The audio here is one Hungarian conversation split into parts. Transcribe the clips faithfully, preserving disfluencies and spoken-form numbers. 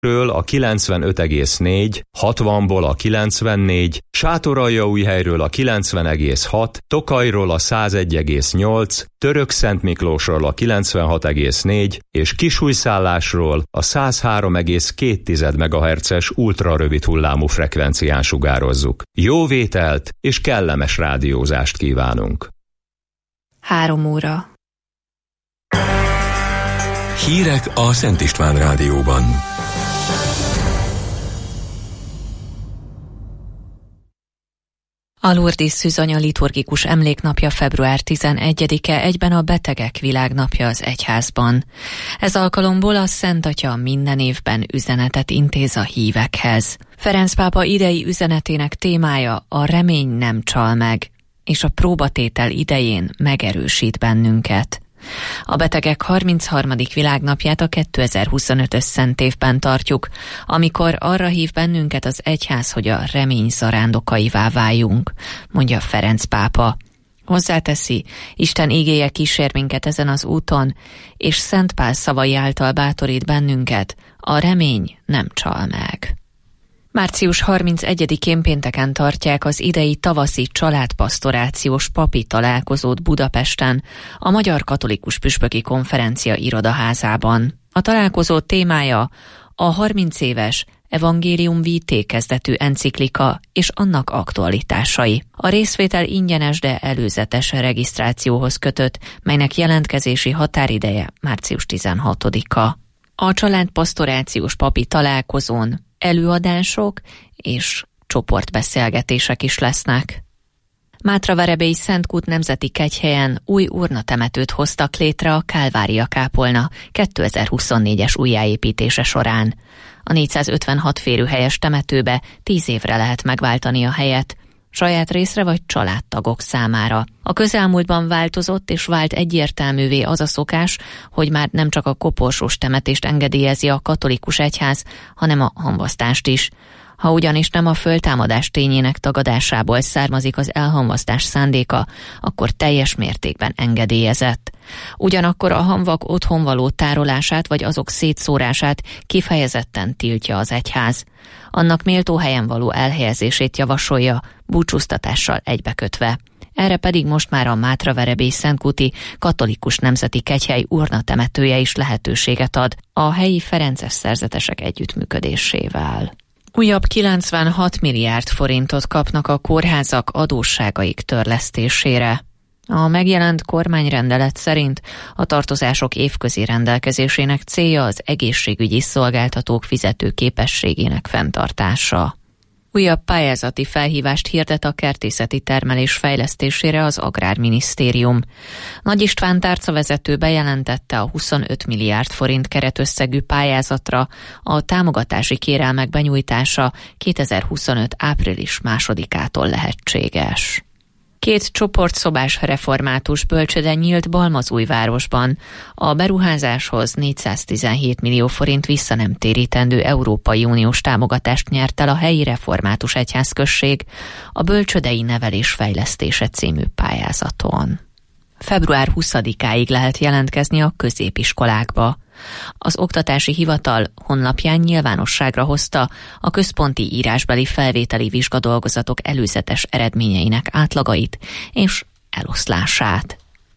ről a kilencvenöt egész négy, hatvanból a kilencvennégy, Sátoraljaújhelyről a kilencven egész hat, Tokajról a százegy egész nyolc, Törökszentmiklósról a kilencvenhat egész négy és Kisújszállásról a száz három egész két megahertzes ultrarövid hullámú frekvencián sugározzuk. Jó vételt és kellemes rádiózást kívánunk! Három óra. Hírek a Szent István Rádióban. A Lourdes Szűzanya liturgikus emléknapja február tizenegyedike, egyben a Betegek Világnapja az egyházban. Ez alkalomból a Szent Atya minden évben üzenetet intéz a hívekhez. Ferenc pápa idei üzenetének témája a remény nem csal meg, és a próbatétel idején megerősít bennünket. A betegek harmincharmadik világnapját a kétezer-huszonötös szent évben tartjuk, amikor arra hív bennünket az egyház, hogy a remény zarándokaivá váljunk, mondja Ferenc pápa. Hozzáteszi, Isten igéje kísér minket ezen az úton, és Szent Pál szavai által bátorít bennünket, a remény nem csal meg. Március harmincegyedikén pénteken tartják az idei tavaszi családpasztorációs papi találkozót Budapesten, a Magyar Katolikus Püspöki Konferencia irodaházában. A találkozó témája a harminc éves Evangelium Vitae kezdetű enciklika és annak aktualitásai. A részvétel ingyenes, de előzetes regisztrációhoz kötött, melynek jelentkezési határideje március tizenhatodika. A családpasztorációs papi találkozón előadások és csoportbeszélgetések is lesznek. Mátraverebélyi Szentkút Nemzeti Kegyhelyen új urnatemetőt hoztak létre a Kálvária kápolna kétezer-huszonnégyes újjáépítése során. A négyszázötvenhat férőhelyes temetőbe tíz évre lehet megváltani a helyet, saját részre vagy családtagok számára. A közelmúltban változott és vált egyértelművé az a szokás, hogy már nem csak a koporsós temetést engedélyezi a katolikus egyház, hanem a hamvasztást is. Ha ugyanis nem a föltámadás tényének tagadásából származik az elhamvasztás szándéka, akkor teljes mértékben engedélyezett. Ugyanakkor a hamvak otthonvaló tárolását vagy azok szétszórását kifejezetten tiltja az egyház. Annak méltó helyen való elhelyezését javasolja, búcsúztatással egybekötve. Erre pedig most már a Mátraverebélyi Szentkúti Katolikus Nemzeti Kegyhely urnatemetője is lehetőséget ad a helyi ferences szerzetesek együttműködésével. Újabb kilencvenhat milliárd forintot kapnak a kórházak adósságaik törlesztésére. A megjelent kormányrendelet szerint a tartozások évközi rendelkezésének célja az egészségügyi szolgáltatók fizetőképességének fenntartása. Újabb pályázati felhívást hirdet a kertészeti termelés fejlesztésére az Agrárminisztérium. Nagy István tárcavezető bejelentette a huszonöt milliárd forint keretösszegű pályázatra a támogatási kérelmek benyújtása kétezer-huszonöt április másodikától lehetséges. Két csoportszobás református bölcsőde nyílt Balmazújvárosban. A beruházáshoz négyszáztizenhét millió forint visszanemtérítendő Európai Uniós támogatást nyert el a helyi református egyházközség a Bölcsődei Nevelés Fejlesztése című pályázaton. február huszadikáig lehet jelentkezni a középiskolákba. Az Oktatási Hivatal honlapján nyilvánosságra hozta a központi írásbeli felvételi vizsgadolgozatok előzetes eredményeinek átlagait és eloszlását.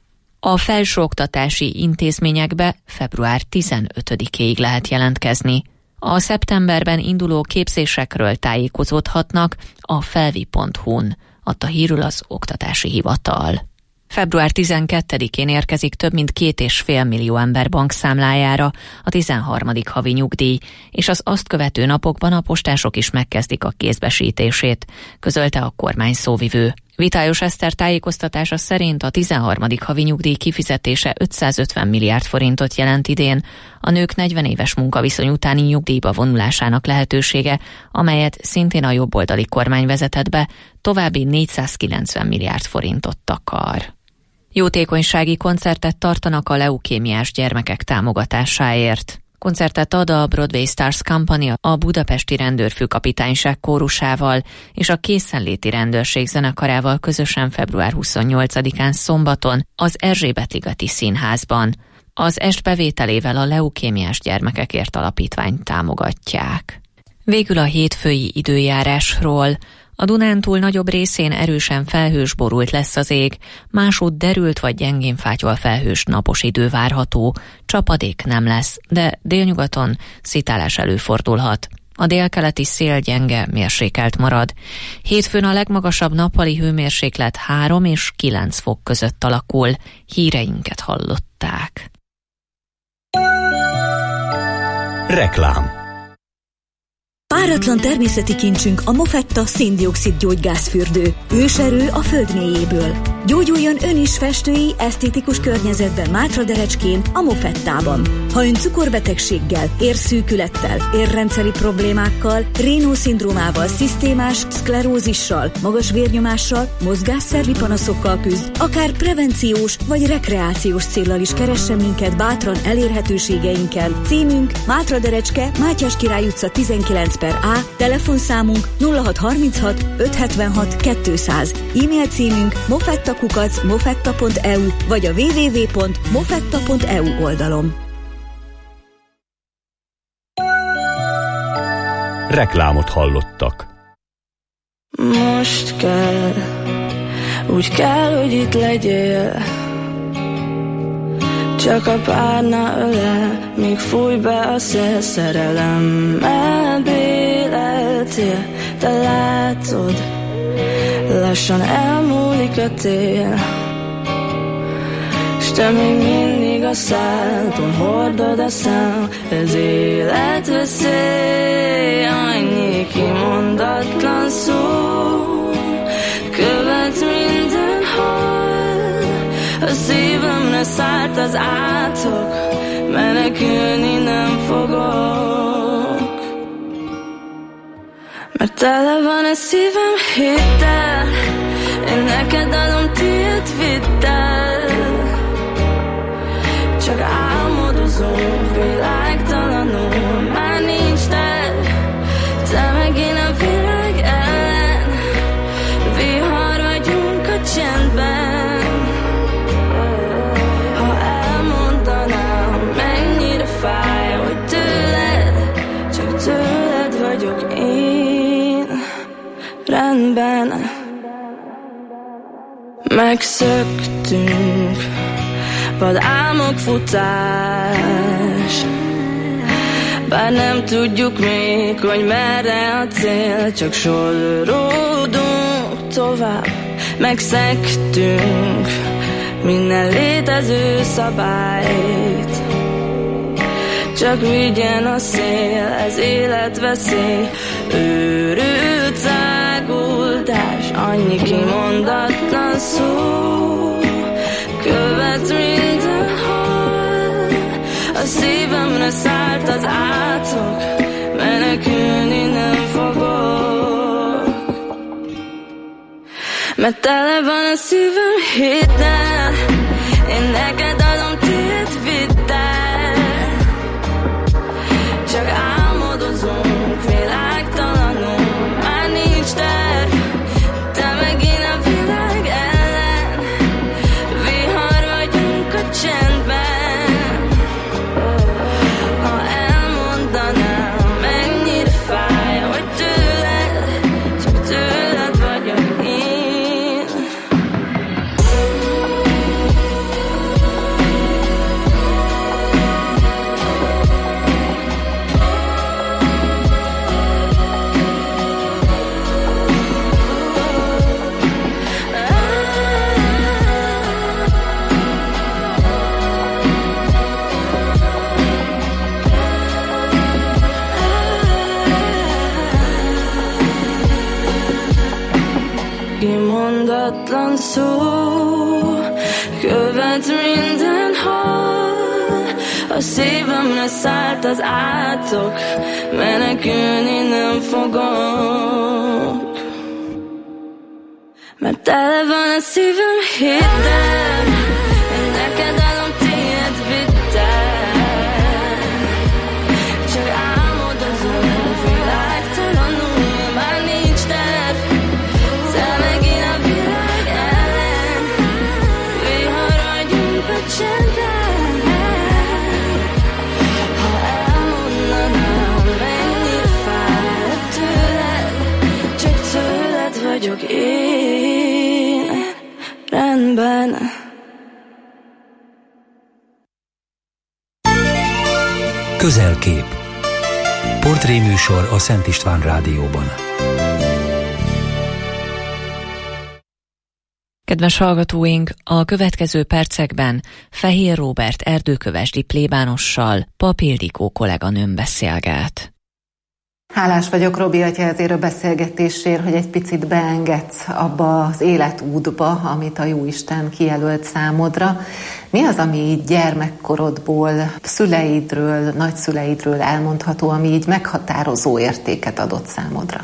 A felsőoktatási intézményekbe február tizenötödikéig lehet jelentkezni. A szeptemberben induló képzésekről tájékozódhatnak a felvi pont hu-n, adta hírül az Oktatási Hivatal. február tizenkettedikén érkezik több mint két és fél millió ember bankszámlájára a tizenharmadik havi nyugdíj, és az azt követő napokban a postások is megkezdik a kézbesítését, közölte a kormány szóvivő. Vitályos Eszter tájékoztatása szerint a tizenharmadik havi nyugdíj kifizetése ötszázötven milliárd forintot jelent idén, a nők negyven éves munkaviszony utáni nyugdíjba vonulásának lehetősége, amelyet szintén a jobboldali kormány vezetett be, további négyszázkilencven milliárd forintot takar. Jótékonysági koncertet tartanak a leukémiás gyermekek támogatásáért. Koncertet ad a Broadway Stars Company a budapesti rendőrfőkapitányság kórusával és a készenléti rendőrség zenekarával közösen február huszonnyolcadikán szombaton az Erzsébet-ligeti Színházban. Az est bevételével a Leukémiás Gyermekekért Alapítványt támogatják. Végül a hétfői időjárásról. A Dunántúl nagyobb részén erősen felhős borult lesz az ég, másút derült vagy gyengén fátyol felhős napos idő várható, csapadék nem lesz, de délnyugaton szitálás előfordulhat. A délkeleti szél gyenge, mérsékelt marad. Hétfőn a legmagasabb nappali hőmérséklet három és kilenc fok között alakul. Híreinket hallották. Reklám. Páratlan természeti kincsünk a Mofetta szén-dioxid gyógygázfürdő. Őserő a föld mélyéből. Gyógyuljon ön is festői, esztétikus környezetben Mátraderecskén, a Mofettában. Ha ön cukorbetegséggel, érszűkülettel, érrendszeri problémákkal, Raynaud-szindrómával, szisztémás szklerózissal, magas vérnyomással, mozgásszervi panaszokkal küzd, akár prevenciós vagy rekreációs céllal is keressen minket bátran elérhetőségeinkkel. Címünk Mátraderecske, Mátyás Király utca tizenkilenc per A, telefonszámunk nulla hat harminchat ötszázhetvenhat kétszáz, e-mail címünk mofettakukac mofetta pont e u vagy a double-u double-u double-u pont mofetta pont e u oldalon. Reklámot hallottak. Most kell, úgy kell, hogy itt legyél. Csak a párna ölel, míg fúj be a szél, szerelemmel béleltél. Te látod, lassan elmúlik a tél, s te még mindig a szádon hordod a szám. Ez életveszély, annyi kimondatlan szó követ mindenhol. A szívemre szállt az átok, menekülni nem fogok, mert tele van a szívem hittel, én neked adom, tiéd vidd el. Csak álmodozunk, világtalanul, már nincs te, te megint a világ ellen. Vihar vagyunk a csendben. Ha elmondanám, mennyire fáj, hogy tőled, csak tőled vagyok én. Rendben, megszöktünk, vad álmok futás, bár nem tudjuk még, hogy merre a cél, csak sodródunk tovább, megszektünk minden létező szabályt. Csak vigyen a szél, ez életveszély, őrült száguldás, annyi kimondatlan szó követ mindenhol. A szívemre szállt az átok, menekülni nem fogok, mert tele van a szívem hittel, én neked adom, tiéd vidd el. Csak álmodozunk, világtalanul, már nincs terv, te megint a világ ellen. Vihar vagyunk a csendben. Ha elmondanám, mennyire fáj, hogy tőled, csak tőled vagyok én. Kimondatlan szó követ mindenhol. A szívemre szállt az átok, menekülni nem fogok, mert tele van a szívem hittel, én neked adom, tiéd vidd el. Csak álmodozunk, világtalanul, már nincs terv, te megint a világ ellen. Vihar vagyunk a csendben. Közelkép. Portréműsor a Szent István Rádióban. Kedves hallgatóink, a következő percekben Fehér Róbert erdőkövesdi plébánossal Pap Ildikó kolléganőm beszélget. Hálás vagyok Robi atyázért a beszélgetésért, hogy egy picit beengedsz abba az életútba, amit a Jóisten kijelölt számodra. Mi az, ami így gyermekkorodból, szüleidről, nagyszüleidről elmondható, ami így meghatározó értéket adott számodra?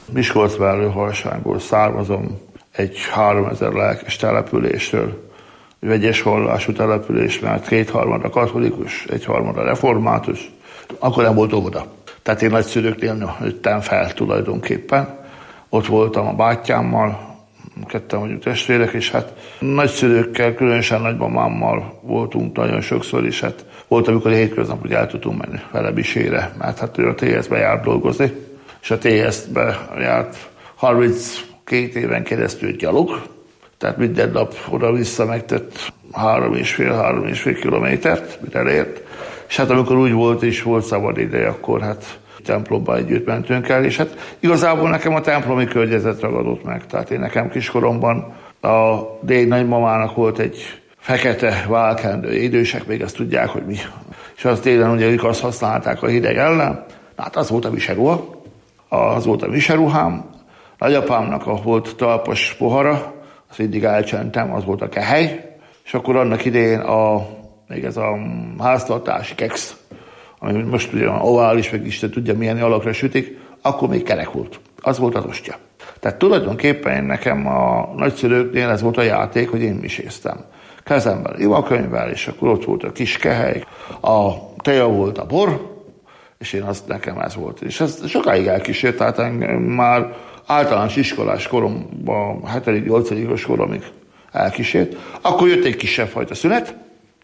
Miskolcvárő-Harsányból származom, egy háromezer lelkes településről, vegyes vallású település, mert kétharmada katolikus, egyharmada református. Akkor nem volt óvoda. Tehát én nagyszülőknél nőttem fel tulajdonképpen. Ott voltam a bátyámmal, ketten vagyunk testvérek, és hát nagyszülőkkel, különösen nagymamámmal voltunk nagyon sokszor, és hát volt, amikor a hétköznap, hogy el tudtunk menni vele misére, mert hát ő a té es-be járt dolgozni, és a té es-be járt harminckét éven keresztül gyalog, tehát minden nap oda-vissza megtett három és fél, három és fél kilométert, mire elért. És hát amikor úgy volt, és volt szabad ideje, akkor hát templomba együtt mentünk el, és hát igazából nekem a templomi környezet ragadott meg. Tehát én nekem kiskoromban a déd nagymamának volt egy fekete válkendő, idősek még ezt tudják, hogy mi. És az télen ugye ők azt használták a hideg ellen, hát az volt a viseruha, az volt a viseruhám, nagyapámnak volt talpas pohara, azt mindig elcsentem, az volt a kehely, és akkor annak idején a még ez a háztartási keksz, ami most ugye ovális, meg Isten tudja milyen alakra sütik, akkor még kerek volt. Az volt az ostya. Tehát tulajdonképpen nekem a nagyszülőknél ez volt a játék, hogy én miséztem. Kezemben ivakönyvvel, és akkor ott volt a kis kehely, a teja volt a bor, és én azt nekem ez volt. És ez sokáig elkísért, tehát engem már általános iskolás koromban, hetedik-nyolcadikos koromig elkísért. Akkor jött egy kisebb fajta szünet,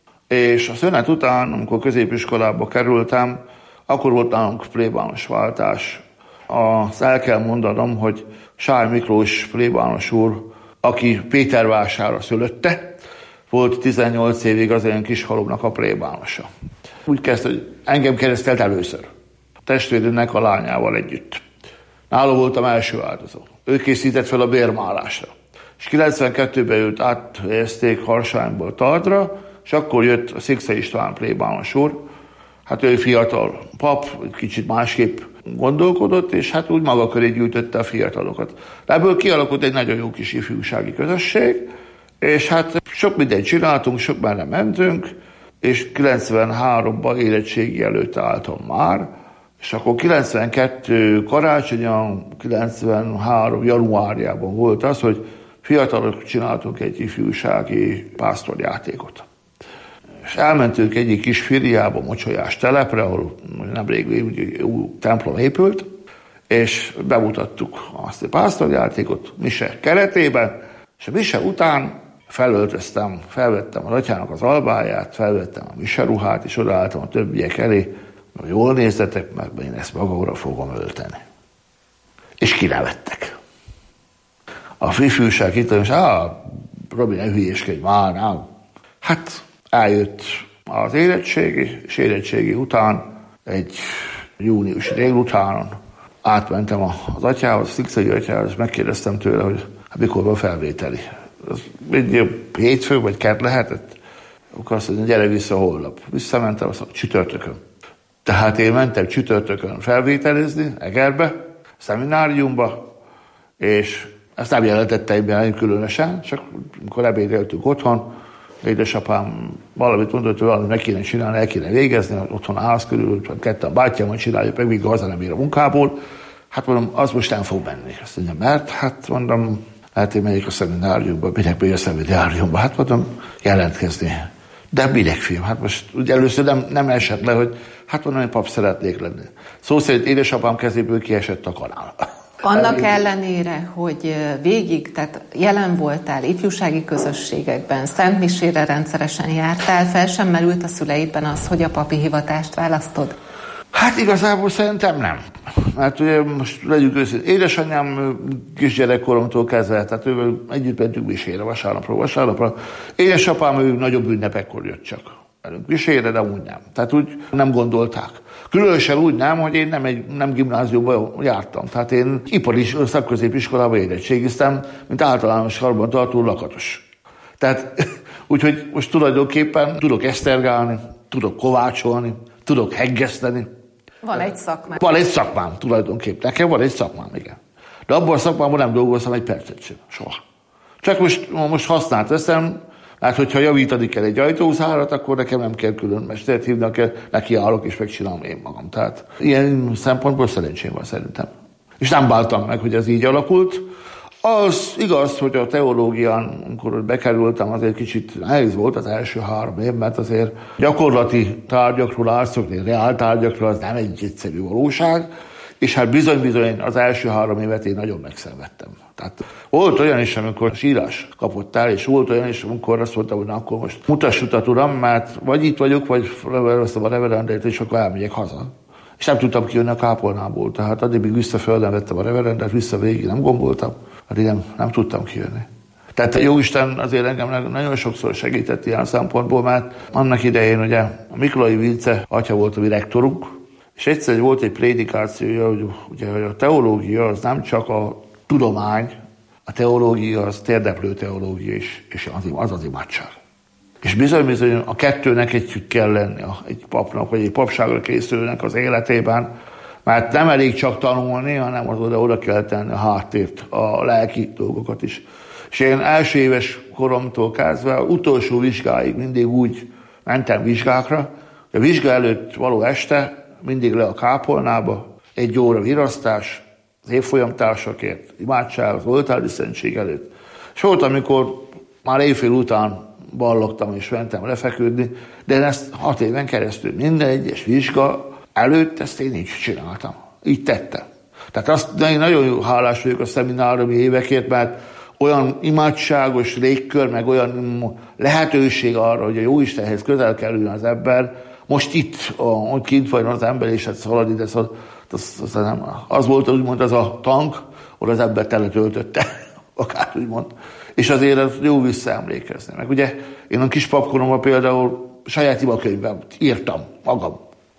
és a szünet után, amikor középiskolába kerültem, akkor volt nálunk plébános váltás. Azt el kell mondanom, hogy Sáj Miklós plébános úr, aki Pétervására szülötte, volt tizennyolc évig az én kishalomnak a plébánosa. Úgy kezdte, hogy engem keresztelt először. A testvérünknek a lányával együtt. Nála voltam első áldozó. Ő készített fel a bérmálásra. És kilencvenkettőben őt áthelyezték Harsányból Tardra, és akkor jött a Szikszai István plébános úr. Hát ő fiatal pap, kicsit másképp gondolkodott, és hát úgy maga köré gyűjtötte a fiatalokat. Ebből kialakult egy nagyon jó kis ifjúsági közösség, és hát sok mindent csináltunk, sok merre mentünk, és kilencvenháromban érettségi előtt álltam már, és akkor kilencvenkettő karácsonyan, kilencvenhárom januárjában volt az, hogy fiatalok csináltunk egy ifjúsági pásztorjátékot. És elmentünk egyik kis filiába, Mocsolyás telepre, ahol nemrég új templom épült, és bemutattuk azt a pásztorjátékot mise keretében, és a mise után felöltöztem, felvettem az atyának az albáját, felvettem a mise ruhát, és odaálltam a többiek elé, hogy jól nézzetek, mert én ezt magamra fogom ölteni. És kinevettek. A fifűság itt, és á, Robi, ne hülyéskedj már, nem. Hát eljött az érettségi, és érettségi után, egy júniusi délutánon átmentem az atyához, a Szikszai atyához, és megkérdeztem tőle, hogy hát mikor van felvételi. Az egy hétfő vagy kert lehetett? Akkor azt mondja, gyere vissza holnap. Visszamentem, azt mondja, csütörtökön. Tehát én mentem csütörtökön felvételizni, Egerbe, szemináriumba, és ezt nem jelentettem be különösen, csak amikor ebédeltünk otthon, édesapám valamit mondott, hogy valamit meg kéne csinálni, el kéne végezni, otthon a ház körül, ketten bátyámmal csináljuk meg, míg haza nem ér a munkából. Hát mondom, az most nem fog menni. Azt mondja, mert hát mondom, hát én megyek a szemináriumba, megyek be a szemináriumba, hát mondom, jelentkezni. De minek, fiam? Hát most ugye először nem, nem esett le, hogy hát mondom, hogy pap szeretnék lenni. Szó szerint édesapám kezéből kiesett a kanál. Annak ellenére, hogy végig, tehát jelen voltál ifjúsági közösségekben, szentmisére rendszeresen jártál, fel sem merült a szüleidben az, hogy a papi hivatást választod? Hát igazából szerintem nem. Mert ugye most legyünk őszintén, édesanyám kisgyerekkoromtól kezdve, tehát ő együtt mentünk misére vasárnapról vasárnapra. Édesapám ő nagyobb ünnepekkor jött csak. velünk visére, de úgy nem. Tehát úgy nem gondolták. Különösen úgy nem, hogy én nem egy nem gimnáziumban jártam. Tehát én ipari szakközépiskolában érettségiztem, mint általános karbantartó lakatos. Tehát úgyhogy most tulajdonképpen tudok esztergálni, tudok kovácsolni, tudok heggeszteni. Van egy szakmám. Van egy szakmám tulajdonképpen. Nekem van egy szakmám, igen. De abban a szakmában nem dolgoztam egy percet sem. Soha. Csak most, most használt veszem, mert hogyha javítani kell egy ajtózárat, akkor nekem nem kell külön mestert hívni, kell, nekiállok és megcsinálom én magam. Tehát ilyen szempontból szerencsém van szerintem. És nem bántam meg, hogy ez így alakult. Az igaz, hogy a teológián, amikor bekerültem, azért kicsit nehéz volt az első három év, mert azért gyakorlati tárgyakról átszokni, reál tárgyakról, az nem egy egyszerű valóság, és hát bizony-bizony az első három évet én nagyon megszenvedtem. Tehát volt olyan is, amikor sírás kapott el, és volt olyan is, amikor azt mondtam, hogy na, akkor most mutass utat, uram, mert vagy itt vagyok, vagy felveszem a reverendét, és akkor elmegyek haza. És nem tudtam kijönni a kápolnából, tehát addig még vissza föl nem vettem a reverendet, vissza végig nem gomboltam, addig nem, nem tudtam kijönni. Tehát a Jóisten azért engem nagyon sokszor segített ilyen szempontból, mert annak idején ugye a Miklói Vince atya volt a mi rektorunk, és egyszer volt egy prédikációja, hogy, ugye, hogy a teológia az nem csak a tudomány, a teológia az térdeplő teológia is, és az az, az imádság. És bizony-bizony a kettőnek együtt kell lenni egy papnak, vagy egy papságra készülnek az életében, mert nem elég csak tanulni, hanem az oda, oda kell tenni a háttért, a lelki dolgokat is. És én első éves koromtól kezdve, utolsó vizsgáig mindig úgy mentem vizsgákra, hogy a vizsga előtt való este mindig le a kápolnába, egy óra virasztás, az évfolyamtársakért, imádság, az oltári szentség előtt. És volt, amikor már éjfél után ballogtam és mentem lefeküdni, de én ezt hat éven keresztül minden egyes vizsga előtt ezt én így csináltam. Így tettem. Tehát azt, én nagyon jó hálás vagyok a szemináriumi évekért, mert olyan imádságos légkör, meg olyan lehetőség arra, hogy a Jóistenhez közel kerüljön az ember. Most itt, ott kint van az ember, és hát szalad ide, az, az, az, nem, az volt úgymond az a tank, ahol az ember teletöltötte, akár úgymond. És azért az jó visszaemlékezni. Meg ugye én a kis papkoromban például saját imakönyvben írtam magam.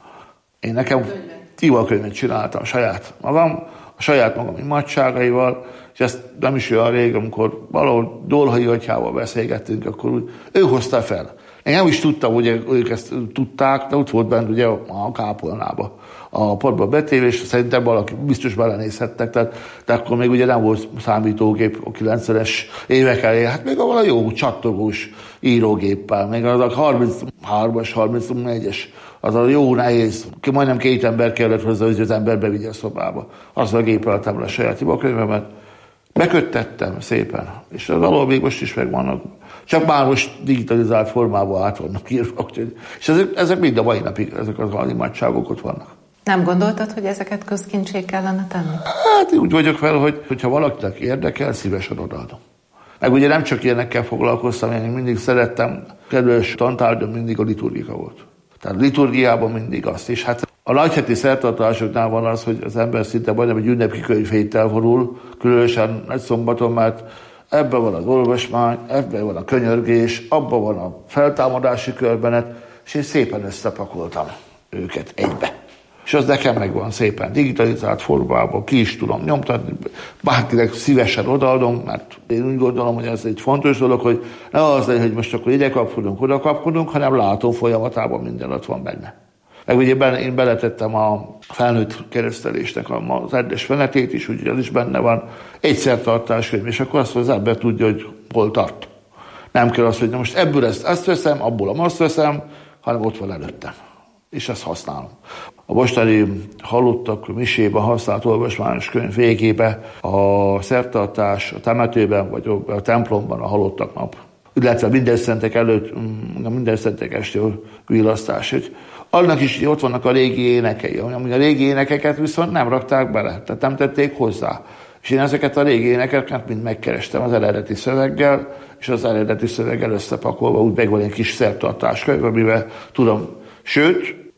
Én nekem imakönyvet csináltam saját magam, a saját magam imádságaival, és ezt nem is olyan rég, amikor valahol Dolhai atyával beszélgettünk, akkor úgy, ő hozta fel. Én nem is tudtam, hogy ők ezt tudták, de ott volt bent ugye a kápolnába, a padba betéve, és szerintem valaki biztos belenézhettek, tehát, de akkor még ugye nem volt számítógép a kilencvenes évek elé, hát még a jó csattogós írógéppel, még az a harminchárom-as, harmincnégyes, az a jó nehéz, majdnem két ember kellett hozzá, hogy az ember bevigye a szobába. Azzal gépeltem le a saját imakönyvemet, beköttettem szépen, és az alól még most is megvannak. Csak már most digitalizált formában át vannak írva. És ezek, ezek mind a mai napig, ezek az imádságok ott vannak. Nem gondoltad, hogy ezeket közkincsé kellene tenni? Hát úgy vagyok fel, hogy hogyha valakinek érdekel, szívesen odaadom. Meg ugye nem csak ilyenekkel foglalkoztam, én mindig szerettem, kedves tantárgyam mindig a liturgika volt. Tehát a liturgiában mindig azt is. Hát a nagyheti szertartásoknál van az, hogy az ember szinte majdnem egy ünnepi könyvhéttel vonul, különösen nagy szombaton, mert ebben van az olvasmány, ebben van a könyörgés, abban van a feltámadási körbenet, és én szépen összepakoltam őket egybe. És az nekem megvan szépen digitalizált formában, ki is tudom nyomtatni, bárkinek szívesen odaadom, mert én úgy gondolom, hogy ez egy fontos dolog, hogy ne az legyen, hogy most akkor ide kapkodunk, oda kapkodunk, hanem látom folyamatában minden ott van benne. Meg ugye én beletettem a felnőtt keresztelésnek az rendes fenetét is, úgyhogy az is benne van, egyszer tartáskönyv, és akkor azt az ember tudja, hogy hol tart. Nem kell azt, hogy na most ebből ezt, ezt veszem, abból azt veszem, hanem ott van előttem. És ezt használom. A mostani halottak misében használt olvasmányos könyv végébe a szertartás a temetőben, vagy a templomban a halottak nap. Illetve minden szentek előtt, minden szentek este villasztás. Annak is ott vannak a régi énekei, ami a régi énekeket viszont nem rakták bele, tehát nem tették hozzá. És én ezeket a régi énekeket mind megkerestem az eredeti szöveggel, és az eredeti szöveggel összepakolva úgy megvan egy kis szertartáskönyv, amivel tudom. Sőt,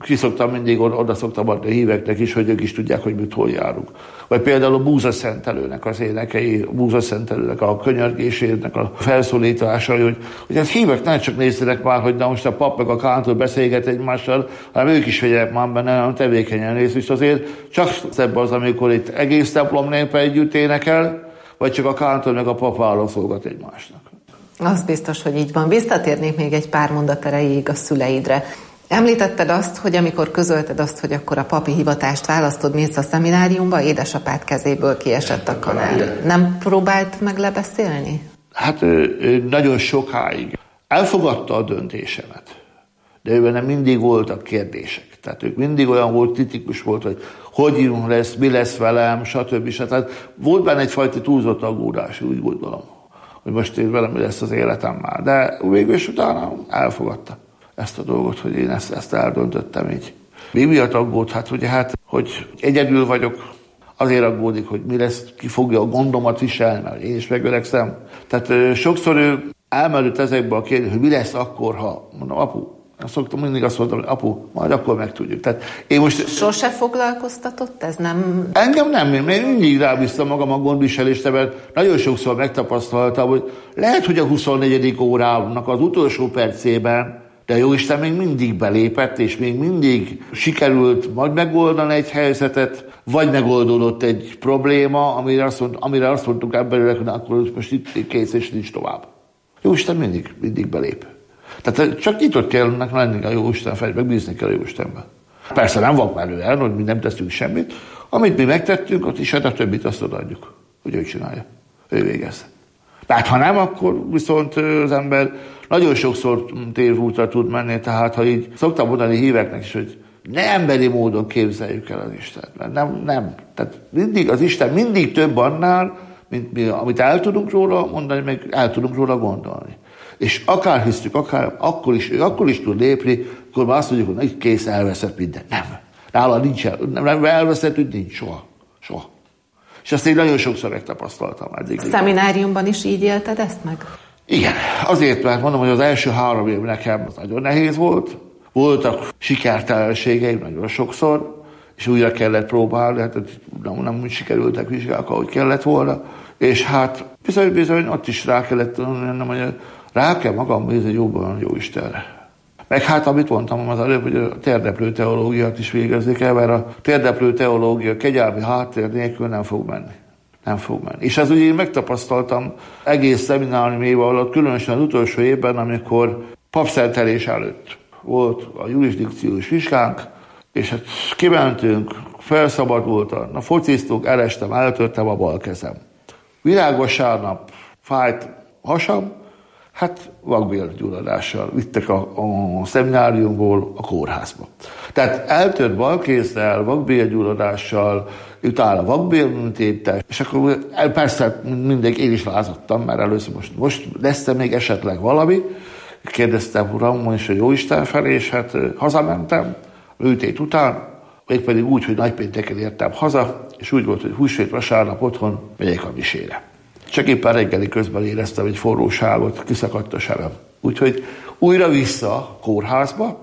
ki szoktam mindig, oda szoktam adni a híveknek is, hogy ők is tudják, hogy mit hol járunk. Vagy például a búzaszentelőnek az énekei, a búzaszentelőnek a könyörgésének a felszólítása, hogy, hogy ez hívek ne csak nézzenek már, hogy na most a pap meg a kántor beszélget egymással, hanem ők is vegyenek már benne, hanem tevékenyen néz, és azért csak szebb az, amikor itt egész templom népe együtt énekel, vagy csak a kántor meg a pap válaszolgat egymásnak. Az biztos, hogy így van. Visszatérnék még egy pár mondat erejéig a szüleidre. Említetted azt, hogy amikor közölted azt, hogy akkor a papi hivatást választod, mész a szemináriumba, édesapád kezéből kiesett a kanál. Nem próbált meg lebeszélni? Hát ő, ő nagyon sokáig elfogadta a döntésemet, de őben mindig voltak kérdések. Tehát ők mindig olyan volt, kritikus volt, hogy hogy lesz, mi lesz velem, stb. stb. Volt benne egyfajta túlzott aggódás, úgy gondolom, hogy most én velem mi lesz az életem már. De végül is utána elfogadta ezt a dolgot, hogy én ezt, ezt eldöntöttem így. Mi miatt aggód? Hát ugye hát, hogy egyedül vagyok, azért aggódik, hogy mi lesz, ki fogja a gondomat viselni, mert én is megöregszem. Tehát ö, sokszor ő elmerült ezekbe a kérdés, hogy mi lesz akkor, ha mondom, apu, szoktam mindig azt mondtam, hogy apu, majd akkor megtudjuk. Tehát én most... Sose foglalkoztatott ez? Nem... Engem nem, én mindig rábíztam magam a gondviselésre, mert nagyon sokszor megtapasztaltam, hogy lehet, hogy a huszonnegyedik órának az utolsó percében, de Jóisten még mindig belépett, és még mindig sikerült vagy megoldani egy helyzetet, vagy megoldódott egy probléma, amire azt, mond, amire azt mondtuk emberek, hogy akkor most itt kész, és nincs tovább. Jóisten mindig, mindig belép. Tehát csak nyitott kell lenni a Jóisten felé, meg bízni kell a Jóistenben. Persze nem vakmerően, hogy mi nem teszünk semmit. Amit mi megtettünk, ott is hát a többit azt odaadjuk, hogy ő csinálja. Ő végezze. Tehát ha nem, akkor viszont az ember nagyon sokszor tévútra tud menni, tehát ha így szoktam mondani híveknek is, hogy ne emberi módon képzeljük el az Istent, mert nem, nem. Tehát mindig, az Isten mindig több annál, mint mi, amit el tudunk róla mondani, meg el tudunk róla gondolni. És akár hisztük, akár akkor is, akkor is tud lépni, akkor már azt mondjuk, hogy kész, elveszett minden. Nem. Nála nincs el, nem elveszett, úgy nincs soha. Soha. És ezt én nagyon sokszor megtapasztaltam eddig. Szemináriumban is így élted ezt meg? Igen. Azért, mert mondom, hogy az első három év nekem az nagyon nehéz volt. Voltak sikertelenségeim nagyon sokszor, és újra kellett próbálni, hát nem, nem sikerültek vizsgák, ahogy kellett volna. És hát bizony-bizony ott is rá kellett mondani, hogy rá kell magam bízni jobban jó Istenre. Meg hát, amit mondtam az előbb, hogy a térdeplő teológiát is végezni kell, mert a térdeplő teológia kegyelmi háttér nélkül nem fog menni. Nem fog menni. És ez ugye én megtapasztaltam egész szeminárium év alatt, különösen az utolsó évben, amikor papszentelés előtt volt a jurisdikciós vizsgánk, és hát kimentünk, felszabadultan, na fociztunk, elestem, eltörtem a bal kezem. Virágvasárnap fájt hasam, hát vakbélgyulladással vittek a, a szemináriumból a kórházba. Tehát eltört balkézzel, vakbélgyulladással, utána vakbélműtéttel, és akkor persze mindegy, én is lázadtam, mert először most, most lesz-e még esetleg valami. Kérdeztem uram, és a Jóisten felé, és hát hazamentem, műtét után, mégpedig úgy, hogy nagypénteken értem haza, és úgy volt, hogy húsvét vasárnap otthon megyek a misére. Csak éppen reggeli közben éreztem egy forróságot, kiszakadt a sebem. Úgyhogy újra vissza a kórházba,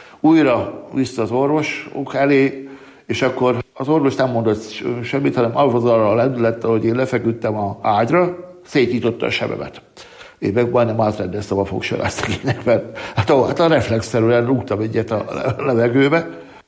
újra vissza az orvosok elé, és akkor az orvos nem mondott semmit, hanem az arra lendülette, hogy én lefeküdtem a ágyra, szétnyitotta a sebemet. Én meg majdnem átrendeztem a fogsalásztekének, mert hát a, hát a reflexzerűen rúgtam egyet a levegőbe,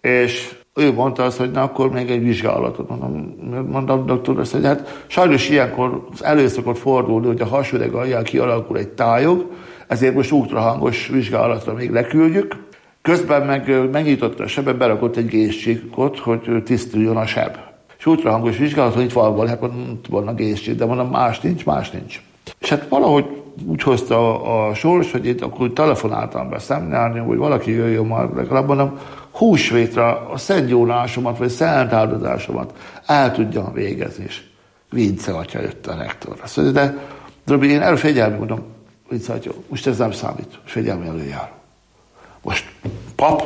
és ő mondta azt, hogy na akkor még egy vizsgálatot. Mondom, mondom doktor, azt, hogy hát sajnos ilyenkor elő szokott fordulni, hogy a hasüreg alján kialakul egy tájog, ezért most ultrahangos vizsgálatra még leküldjük. Közben meg megnyitotta a sebet, berakott egy gézcsíkot, hogy tisztuljon a seb. És ultrahangos vizsgálat, hogy itt van, hát van a gézcsík, de mondom, más nincs, más nincs. És hát valahogy úgy hozta a, a sors, hogy itt akkor telefonáltam be szemlélni, hogy valaki jöjjön már legalább, mondom, húsvétra a szentgyónásomat, vagy szent áldozásomat el tudjam végezni. És Vince atya jött a rektor. Azt mondja, de Robi, én előfegyelmi, mondom, Vince atya, most ez nem számít, fegyelmi előjár. Most pap,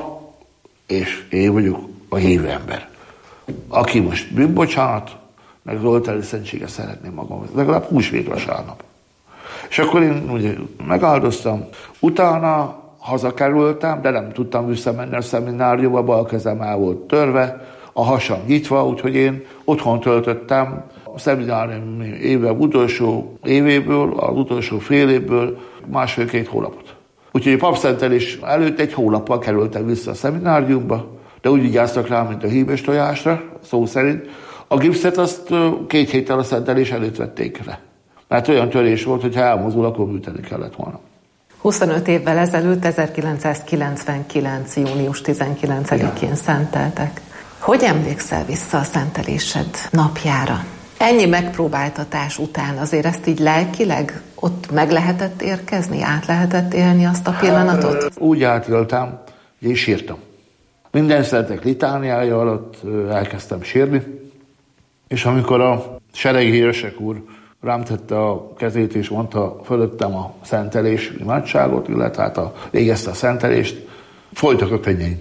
és én vagyok a hívő ember. Aki most bűnbocsánat, meg Zoltári szentsége szeretném magam, legalább húsvét vasárnap. És akkor én ugye megáldoztam, utána hazakerültem, de nem tudtam visszamenni a szemináriumba, bal kezem el volt törve, a hasam nyitva, úgyhogy én otthon töltöttem a szeminárium éve utolsó évéből, az utolsó fél évből másfél-két hónapot. Úgyhogy a papszentelés előtt egy hónappal kerültem vissza a szemináriumba, de úgy vigyáztak rá, mint a hímes tojásra, szó szerint. A gipszet azt két héttel a szentelés előtt vették le. Mert olyan törés volt, hogy ha elmozdul, akkor műteni kellett volna. huszonöt évvel ezelőtt, ezerkilencszázkilencvenkilenc. június tizenkilencedikén szenteltek. Hogy emlékszel vissza a szentelésed napjára? Ennyi megpróbáltatás után azért ezt így lelkileg ott meg lehetett érkezni, át lehetett élni azt a pillanatot? Hát, úgy átéltem, hogy én sírtam. Minden szentek litániája alatt elkezdtem sírni, és amikor a seregi híresek úr rám tette a kezét, és mondta fölöttem a szentelés imádságot, illetve hát a, végezte a szentelést, folytak a könnyeim.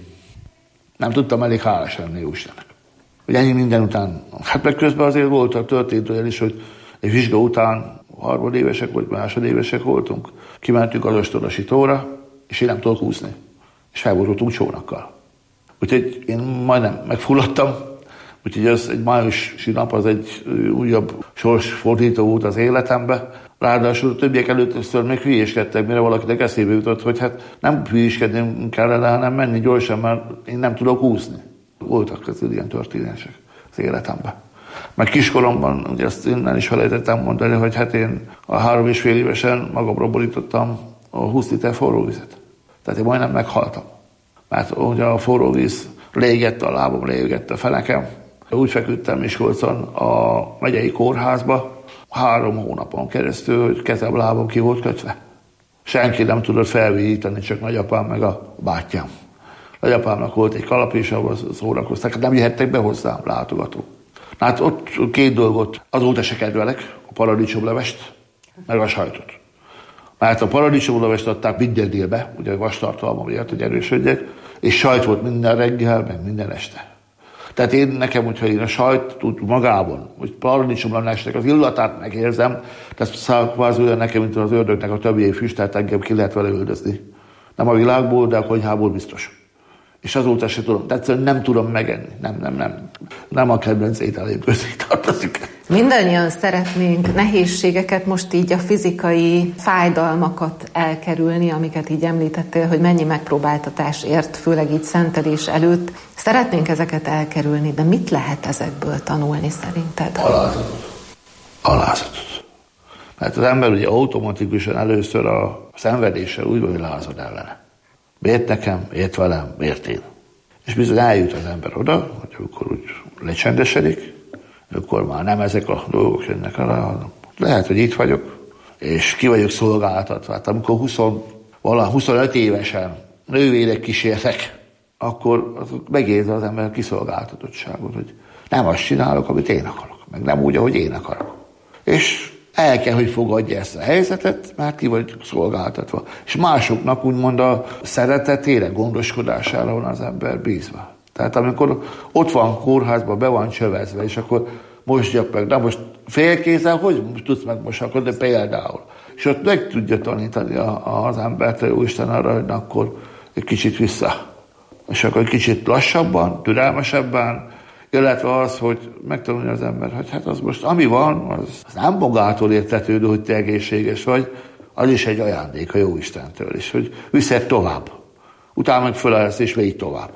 Nem tudtam elég hálás lenni Jóistennek. Hogy ennyi minden után. Hát meg közben azért volt a történt olyan is, hogy egy vizsga után harmadévesek vagy másodévesek voltunk, kimentünk az ostorosi tóra, és én nem tudok úszni. És felborultunk csónakkal. Úgyhogy én majdnem megfulladtam, úgyhogy az egy májusi nap az egy újabb sorsfordító volt az életembe. Ráadásul a többiek előtt még hülyéskedtek, mire valakinek eszébe jutott, hogy hát nem hülyéskedni kellene, hanem menni gyorsan, mert én nem tudok úszni. Voltak közül ilyen történések az életemben. Meg kiskoromban, ugye azt innen is felejtettem mondani, hogy hát én a három és fél évesen magamra borítottam a húsz liter forró vizet. Tehát én majdnem meghaltam. Mert ugye a forró víz légette a lábam, légette a fenekem. Úgy feküdtem Miskolcon a megyei kórházba három hónapon keresztül, hogy kezem, lábam ki volt kötve. Senki nem tudott felvihítani, csak nagyapám meg a bátyám. Nagyapámnak volt egy kalap, és ahol szórakoztak. Nem jöhettek be hozzám látogatók. Hát ott két dolgot azóta se kedvelek, a paradicsomlevest, meg a sajtot. Mert a paradicsomlevest adták minden délbe, ugye a vastartalma miatt, hogy erősödjek, és sajt volt minden reggel, meg minden este. Tehát én nekem, hogyha én a sajt tud magában, hogy paradicsomlevesnek az illatát megérzem, tehát szakváz olyan nekem, mint az ördögnek a többi füstet, engem ki lehet vele üldözni. Nem a világból, de a konyhából biztos. És azóta se tudom, tehát nem tudom megenni. Nem, nem, nem. Nem a kedvenc ételém közé tartozik. Mindannyian szeretnénk nehézségeket, most így a fizikai fájdalmakat elkerülni, amiket így említettél, hogy mennyi megpróbáltatás ért, főleg így szentelés előtt. Szeretnénk ezeket elkerülni, de mit lehet ezekből tanulni szerinted? Alázatot. Alázatot. Mert az ember ugye automatikusan először a szenvedéssel úgy van, hogy lázad ellene. Miért nekem, miért velem, miért én? És bizony eljut az ember oda, hogy akkor úgy lecsendesedik, akkor már nem ezek a dolgok jönnek arra. Lehet, hogy itt vagyok, és ki vagyok szolgáltatva. Hát amikor húsz, valahogy huszonöt évesen nővérek kísérnek, akkor megérzi az ember kiszolgáltatottságot, hogy nem azt csinálok, amit én akarok, meg nem úgy, ahogy én akarok. És el kell, hogy fogadja ezt a helyzetet, mert ki vagy szolgáltatva. És másoknak úgymond a szeretetére, gondoskodására van az ember bízva. Tehát amikor ott van kórházban, be van csövezve, és akkor mosdjak meg, de most félkézzel, hogy tudsz megmosakodni például? És ott meg tudja tanítani a, az embert, jó Isten arra, hogy akkor egy kicsit vissza. És akkor egy kicsit lassabban, türelmesebben, illetve az, hogy megtanulja az ember, hogy hát az most, ami van, az, az nem magától értetődő, hogy te egészséges vagy, az is egy ajándék a Jóistentől, és hogy viszed tovább. Utána meg fölállsz, és végig tovább.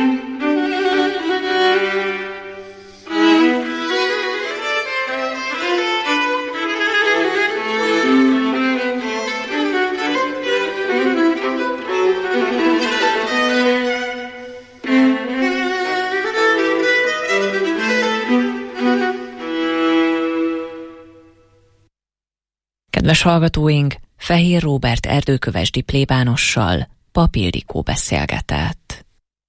Kedves hallgatóink, Fehér Róbert erdőkövesdi plébánossal Pap Ildikó beszélgetett.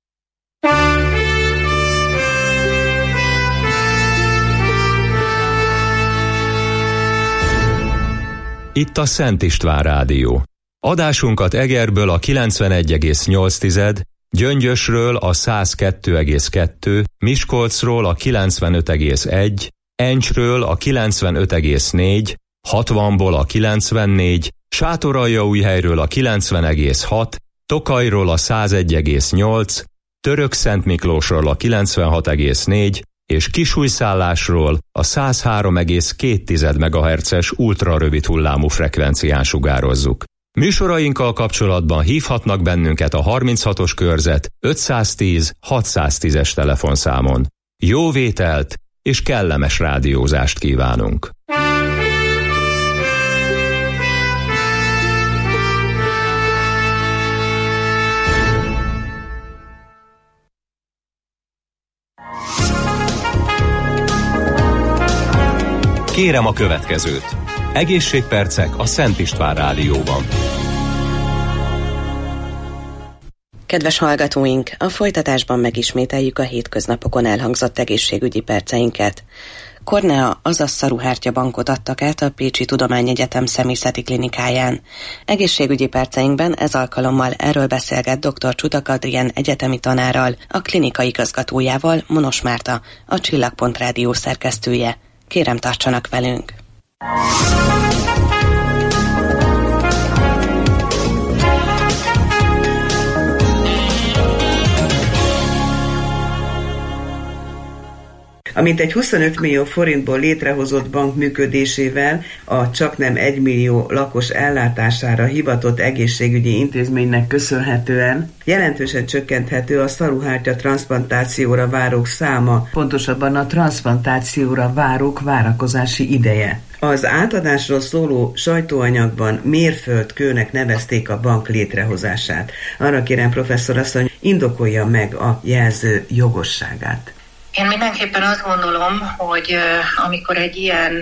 Itt a Szent István Rádió. Adásunkat Egerből a kilencvenegy egész nyolc, Gyöngyösről a száz kettő egész kettő, Miskolcról a kilencvenöt egész egy, Encsről a kilencvenöt egész négy, hatvanból a kilencvennégy, Sátoraljaújhelyről a kilencven egész hat, Tokajról a száz egy egész nyolc, Törökszentmiklósról a kilencvenhat egész négy, és Kisújszállásról a száz három egész két megahertzes ultrarövid hullámú frekvencián sugározzuk. Műsorainkkal kapcsolatban hívhatnak bennünket a harminchatos körzet ötszáztíz hatszáztízes telefonszámon. Jó vételt és kellemes rádiózást kívánunk! Kérem a következőt. Egészségpercek a Szent István Rádióban. Kedves hallgatóink, a folytatásban megismételjük a hétköznapokon elhangzott egészségügyi perceinket. Kornea, azaz szaruhártya bankot adtak át a Pécsi Tudományegyetem személyzeti klinikáján. Egészségügyi perceinkben ez alkalommal erről beszélget dr. Csutak Adrien egyetemi tanárral, a klinika igazgatójával, Monos Márta, a Csillagpont Rádió szerkesztője. Kérem, tartsanak velünk! A mintegy huszonöt millió forintból létrehozott bank működésével a csaknem egymillió lakos ellátására hivatott egészségügyi intézménynek köszönhetően jelentősen csökkenthető a szaruhártya transzplantációra várók száma, pontosabban a transzplantációra várók várakozási ideje. Az átadásról szóló sajtóanyagban mérföldkőnek nevezték a bank létrehozását. Arra kérem, professzor asszony, indokolja meg a jelző jogosságát. Én mindenképpen azt gondolom, hogy amikor egy ilyen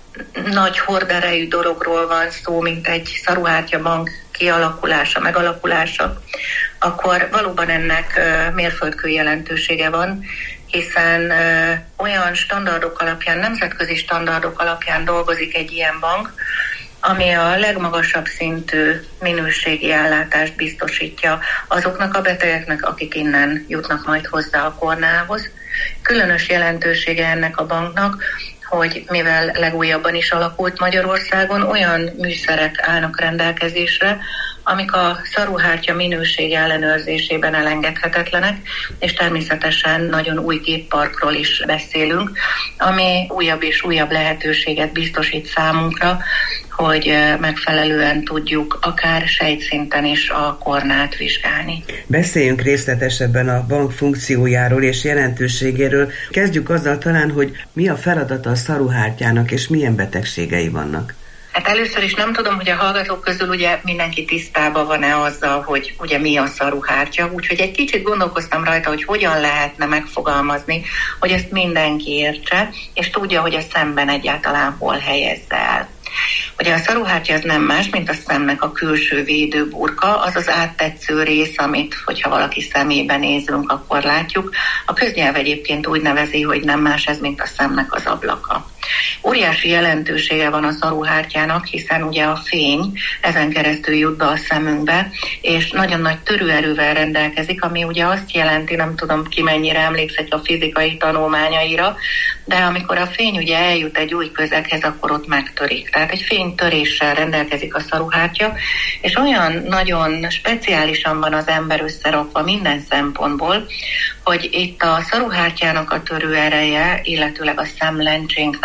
nagy horderejű dologról van szó, mint egy szaruhártya bank kialakulása, megalakulása, akkor valóban ennek mérföldkő jelentősége van, hiszen olyan standardok alapján, nemzetközi standardok alapján dolgozik egy ilyen bank, ami a legmagasabb szintű minőségi ellátást biztosítja azoknak a betegeknek, akik innen jutnak majd hozzá a Korneához. Különös jelentősége ennek a banknak, hogy mivel legújabban is alakult Magyarországon, olyan műszerek állnak rendelkezésre, amik a szaruhártya minőség ellenőrzésében elengedhetetlenek, és természetesen nagyon új gépparkról is beszélünk, ami újabb és újabb lehetőséget biztosít számunkra, hogy megfelelően tudjuk akár sejtszinten is a kornát vizsgálni. Beszéljünk részletesebben a bank funkciójáról és jelentőségéről. Kezdjük azzal talán, hogy mi a feladata a szaruhártyának, és milyen betegségei vannak. Hát először is nem tudom, hogy a hallgatók közül ugye mindenki tisztában van-e azzal, hogy ugye mi a szaruhártya, úgyhogy egy kicsit gondolkoztam rajta, hogy hogyan lehetne megfogalmazni, hogy ezt mindenki értse, és tudja, hogy a szemben egyáltalán hol helyezze el. Ugye a szaruhártya az nem más, mint a szemnek a külső védőburka, az az áttetsző rész, amit, hogyha valaki szemébe nézünk, akkor látjuk. A köznyelv egyébként úgy nevezi, hogy nem más ez, mint a szemnek az ablaka. Óriási jelentősége van a szaruhártyának, hiszen ugye a fény ezen keresztül jut be a szemünkbe, és nagyon nagy törőerővel rendelkezik, ami ugye azt jelenti, nem tudom ki mennyire emlékszik a fizikai tanulmányaira, de amikor a fény ugye eljut egy új közeghez, akkor ott megtörik. Tehát egy fénytöréssel rendelkezik a szaruhártya, és olyan nagyon speciálisan van az ember összerakva minden szempontból, hogy itt a szaruhártyának a törőereje, illetőleg a szemlencsénknek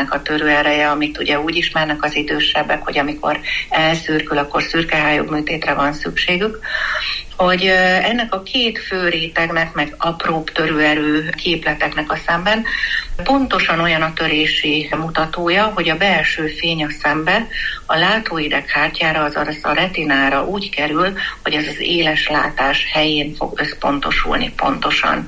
fémnek a törőereje, amit ugye úgy ismernek az idősebbek, hogy amikor elszürkül, akkor szürkehályog műtétre van szükségük, hogy ennek a két fő rétegnek, meg apróbb törőerő képleteknek a szemben pontosan olyan a törési mutatója, hogy a belső fény a szembe a látóideghártyára, azaz a retinára úgy kerül, hogy ez az éles látás helyén fog összpontosulni pontosan.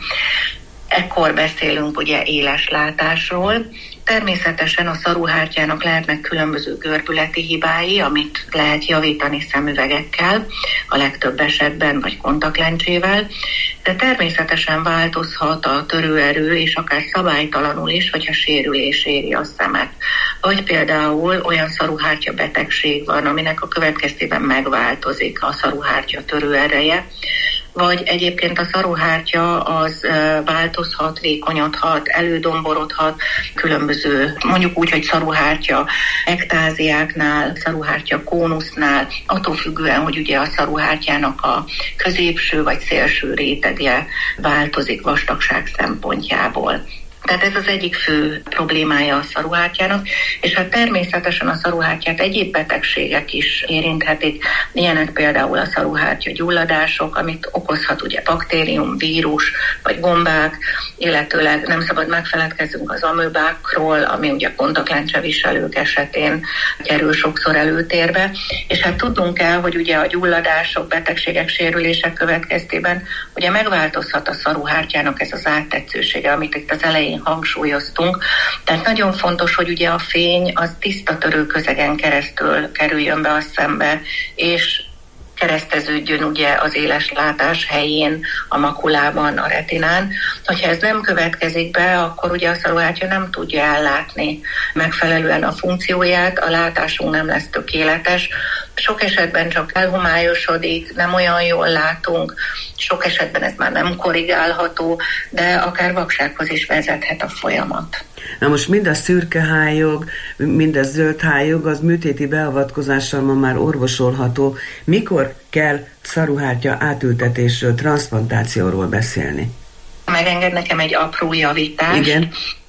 Ekkor beszélünk ugye éles látásról. Természetesen a szaruhártyának lehetnek különböző görbületi hibái, amit lehet javítani szemüvegekkel, a legtöbb esetben, vagy kontaktlencsével, de természetesen változhat a törőerő, és akár szabálytalanul is, hogyha sérülés éri a szemet. Vagy például olyan szaruhártya betegség van, aminek a következtében megváltozik a szaruhártya törőereje, vagy egyébként a szaruhártya az változhat, vékonyodhat, elődomborodhat, különböző, mondjuk úgy, hogy szaruhártya ektáziáknál, szaruhártya kónusznál, attól függően, hogy ugye a szaruhártyának a középső vagy szélső rétegje változik vastagság szempontjából. Tehát ez az egyik fő problémája a szaruhártyának, és hát természetesen a szaruhártyát egyéb betegségek is érinthetik, ilyenek például a szaruhártya gyulladások, amit okozhat ugye baktérium, vírus vagy gombák, illetőleg nem szabad megfeledkezzünk az amöbákról, ami ugye kontaktlencseviselők esetén kerül sokszor előtérbe, és hát tudnunk kell, hogy ugye a gyulladások, betegségek, sérülések következtében ugye megváltozhat a szaruhártyának ez az áttetszősége, amit itt az elején hangsúlyoztunk. Tehát nagyon fontos, hogy ugye a fény az tiszta törőközegen keresztül kerüljön be a szembe, és kereszteződjön ugye az éles látás helyén, a makulában, a retinán. Hogyha ez nem következik be, akkor ugye a szaruhártya nem tudja ellátni megfelelően a funkcióját, a látásunk nem lesz tökéletes. Sok esetben csak elhomályosodik, nem olyan jól látunk, sok esetben ez már nem korrigálható, de akár vaksághoz is vezethet a folyamat. Na most mind a szürkehályog, mind a zöldhályog, az műtéti beavatkozással ma már orvosolható. Mikor kell szaruhártya átültetésről, transzplantációról beszélni? Megenged nekem egy apró javítást. Igen.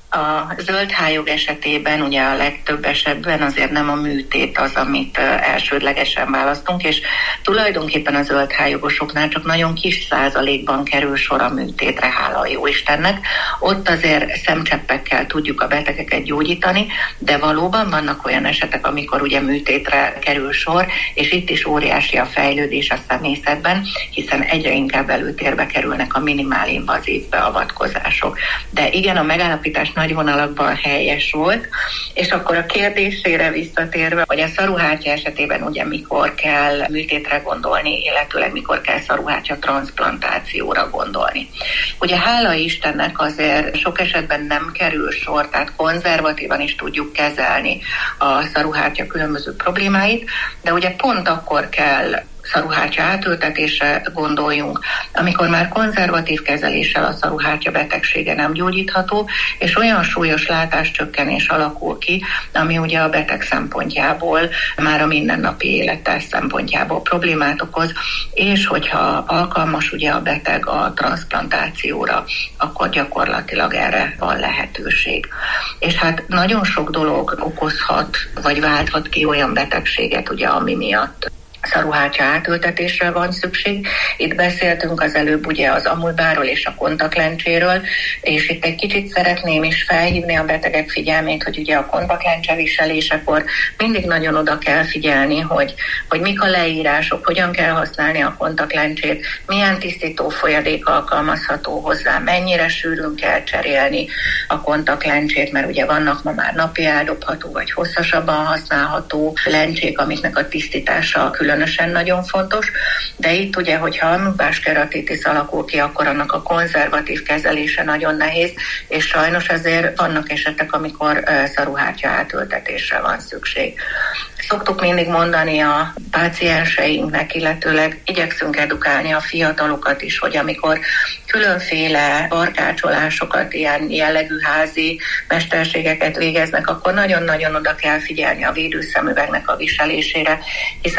A zöldhályog esetében ugye a legtöbb esetben azért nem a műtét az, amit elsődlegesen választunk, és tulajdonképpen a zöldhályogosoknál csak nagyon kis százalékban kerül sor a műtétre, hála a Jóistennek. Ott azért szemcseppekkel tudjuk a betegeket gyógyítani, de valóban vannak olyan esetek, amikor ugye műtétre kerül sor, és itt is óriási a fejlődés a szemészetben, hiszen egyre inkább előtérbe kerülnek a minimál-invazív beavatkozások. De igen, a megállapítás nagy vonalakban helyes volt, és akkor a kérdésére visszatérve, hogy a szaruhártya esetében ugye mikor kell műtétre gondolni, illetőleg mikor kell szaruhártya transzplantációra gondolni. Ugye hála Istennek azért sok esetben nem kerül sor, tehát konzervatívan is tudjuk kezelni a szaruhártya különböző problémáit, de ugye pont akkor kell szaruhártya átültetésre gondoljunk, amikor már konzervatív kezeléssel a szaruhártya betegsége nem gyógyítható, és olyan súlyos látáscsökkenés alakul ki, ami ugye a beteg szempontjából, már a mindennapi élettel szempontjából problémát okoz, és hogyha alkalmas ugye a beteg a transzplantációra, akkor gyakorlatilag erre van lehetőség. És hát nagyon sok dolog okozhat, vagy válthat ki olyan betegséget, ugye, ami miatt szaruhártya átültetésre van szükség. Itt beszéltünk az előbb ugye az amulbáról és a kontaktlencséről, és itt egy kicsit szeretném is felhívni a betegek figyelmét, hogy ugye a kontaktlencse viselésekor mindig nagyon oda kell figyelni, hogy, hogy mik a leírások, hogyan kell használni a kontaktlencsét, milyen tisztító folyadék alkalmazható hozzá, mennyire sűrűn kell cserélni a kontaktlencsét, mert ugye vannak ma már napi eldobható vagy hosszasabban használható lencsék, amiknek a tisztítása külön különösen nagyon fontos, de itt ugye, hogyha amöbás keratitis alakul ki, akkor annak a konzervatív kezelése nagyon nehéz, és sajnos azért vannak esetek, amikor szaruhártya átültetésre van szükség. Szoktuk mindig mondani a pácienseinknek, illetőleg igyekszünk edukálni a fiatalokat is, hogy amikor különféle barkácsolásokat, ilyen jellegű házi mesterségeket végeznek, akkor nagyon-nagyon oda kell figyelni a védőszemüvegnek a viselésére, hiszen ha például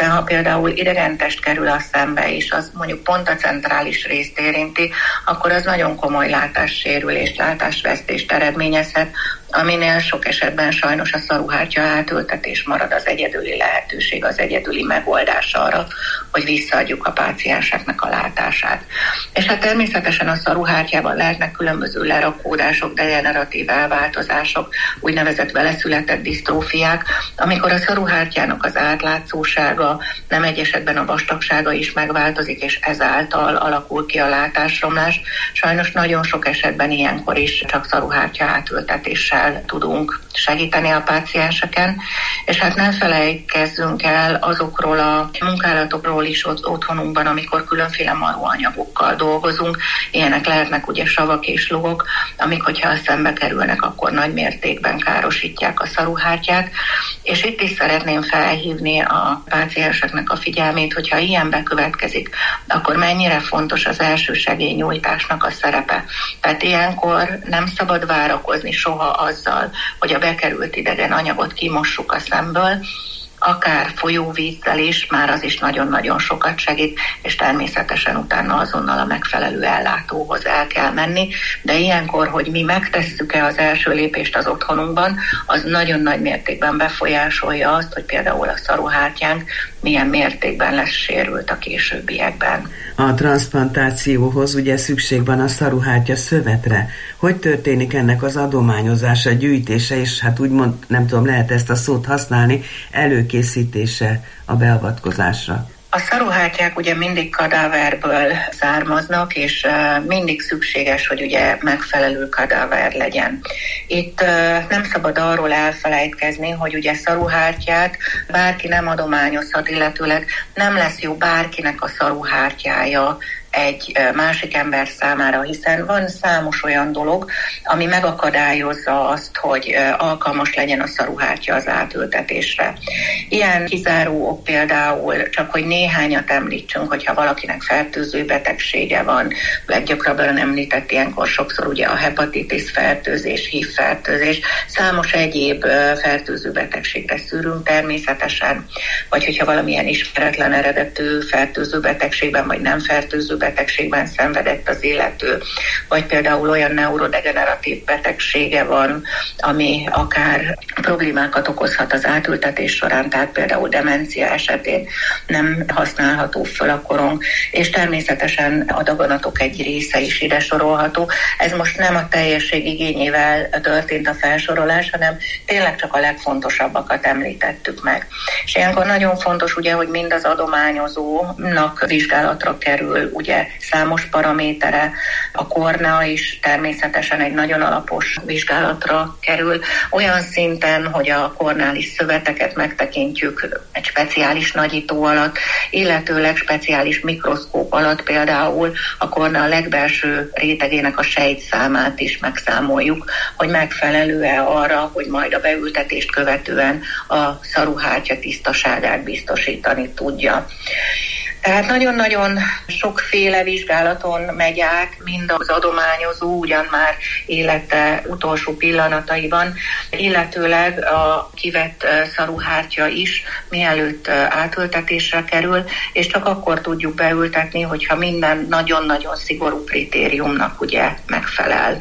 például idegentest kerül a szembe, és az mondjuk pont a centrális részt érinti, akkor az nagyon komoly látássérülést, látásvesztést eredményezhet, aminél sok esetben sajnos a szaruhártya átültetés marad az egyedüli lehetőség, az egyedüli megoldás arra, hogy visszaadjuk a pácienseknek a látását. És hát természetesen a szaruhártyában lehetnek különböző lerakódások, degeneratív elváltozások, úgynevezett veleszületett disztrófiák, amikor a szaruhártyának az átlátszósága, nem egy esetben a vastagsága is megváltozik, és ezáltal alakul ki a látásromlás. Sajnos nagyon sok esetben ilyenkor is csak szaruhártya átültetéssel tudunk segíteni a pácienseken, és hát nem felejtkezzünk el azokról a munkálatokról is otthonunkban, amikor különféle marhaanyagokkal dolgozunk. Ilyenek lehetnek ugye savak és logok, amik, hogyha szembe kerülnek, akkor nagy mértékben károsítják a szaruhártyát, és itt is szeretném felhívni a pácienseknek a figyelmét, hogyha ilyen bekövetkezik, akkor mennyire fontos az elsősegélynyújtásnak a szerepe. Tehát ilyenkor nem szabad várakozni soha azzal, hogy a bekerült idegen anyagot kimossuk a szemből, akár folyóvízzel is, már az is nagyon-nagyon sokat segít, és természetesen utána azonnal a megfelelő ellátóhoz el kell menni, de ilyenkor, hogy mi megtesszük-e az első lépést az otthonunkban, az nagyon nagy mértékben befolyásolja azt, hogy például a szaruhártyánk milyen mértékben lesz sérült a későbbiekben. A transzplantációhoz ugye szükség van a szaruhártya szövetre. Hogy történik ennek az adományozása, gyűjtése, és hát úgymond, nem tudom, lehet ezt a szót használni, előkészítése a beavatkozásra? A szaruhártyák ugye mindig kadáverből származnak, és mindig szükséges, hogy ugye megfelelő kadáver legyen. Itt nem szabad arról elfelejtkezni, hogy ugye szaruhártyát bárki nem adományozhat, illetőleg nem lesz jó bárkinek a szaruhártyája egy másik ember számára, hiszen van számos olyan dolog, ami megakadályozza azt, hogy alkalmas legyen a szaruhártya az átültetésre. Ilyen kizáró ok például, csak hogy néhányat említsünk, hogyha valakinek fertőző betegsége van, leggyakrabban említett ilyenkor sokszor ugye a hepatitis fertőzés, hív fertőzés, számos egyéb fertőző betegségre szűrünk természetesen, vagy hogyha valamilyen ismeretlen eredetű fertőző betegségben, vagy nem fertőző betegségben szenvedett az illető, vagy például olyan neurodegeneratív betegsége van, ami akár problémákat okozhat az átültetés során, tehát például demencia esetén nem használható föl a korong, és természetesen a daganatok egy része is ide sorolható. Ez most nem a teljesség igényével történt a felsorolás, hanem tényleg csak a legfontosabbakat említettük meg. És ilyenkor nagyon fontos ugye, hogy mind az adományozónak vizsgálatra kerül ugye számos paramétere, a kornea is természetesen egy nagyon alapos vizsgálatra kerül, olyan szinten, hogy a korneális szöveteket megtekintjük egy speciális nagyító alatt, illetőleg speciális mikroszkóp alatt például a kornea legbelső rétegének a sejtszámát is megszámoljuk, hogy megfelelő-e arra, hogy majd a beültetést követően a szaruhártya tisztaságát biztosítani tudja. Tehát nagyon-nagyon sokféle vizsgálaton megy át, mind az adományozó ugyan már élete utolsó pillanataiban, illetőleg a kivett szaruhártya is mielőtt átültetésre kerül, és csak akkor tudjuk beültetni, hogyha minden nagyon-nagyon szigorú kritériumnak ugye megfelel.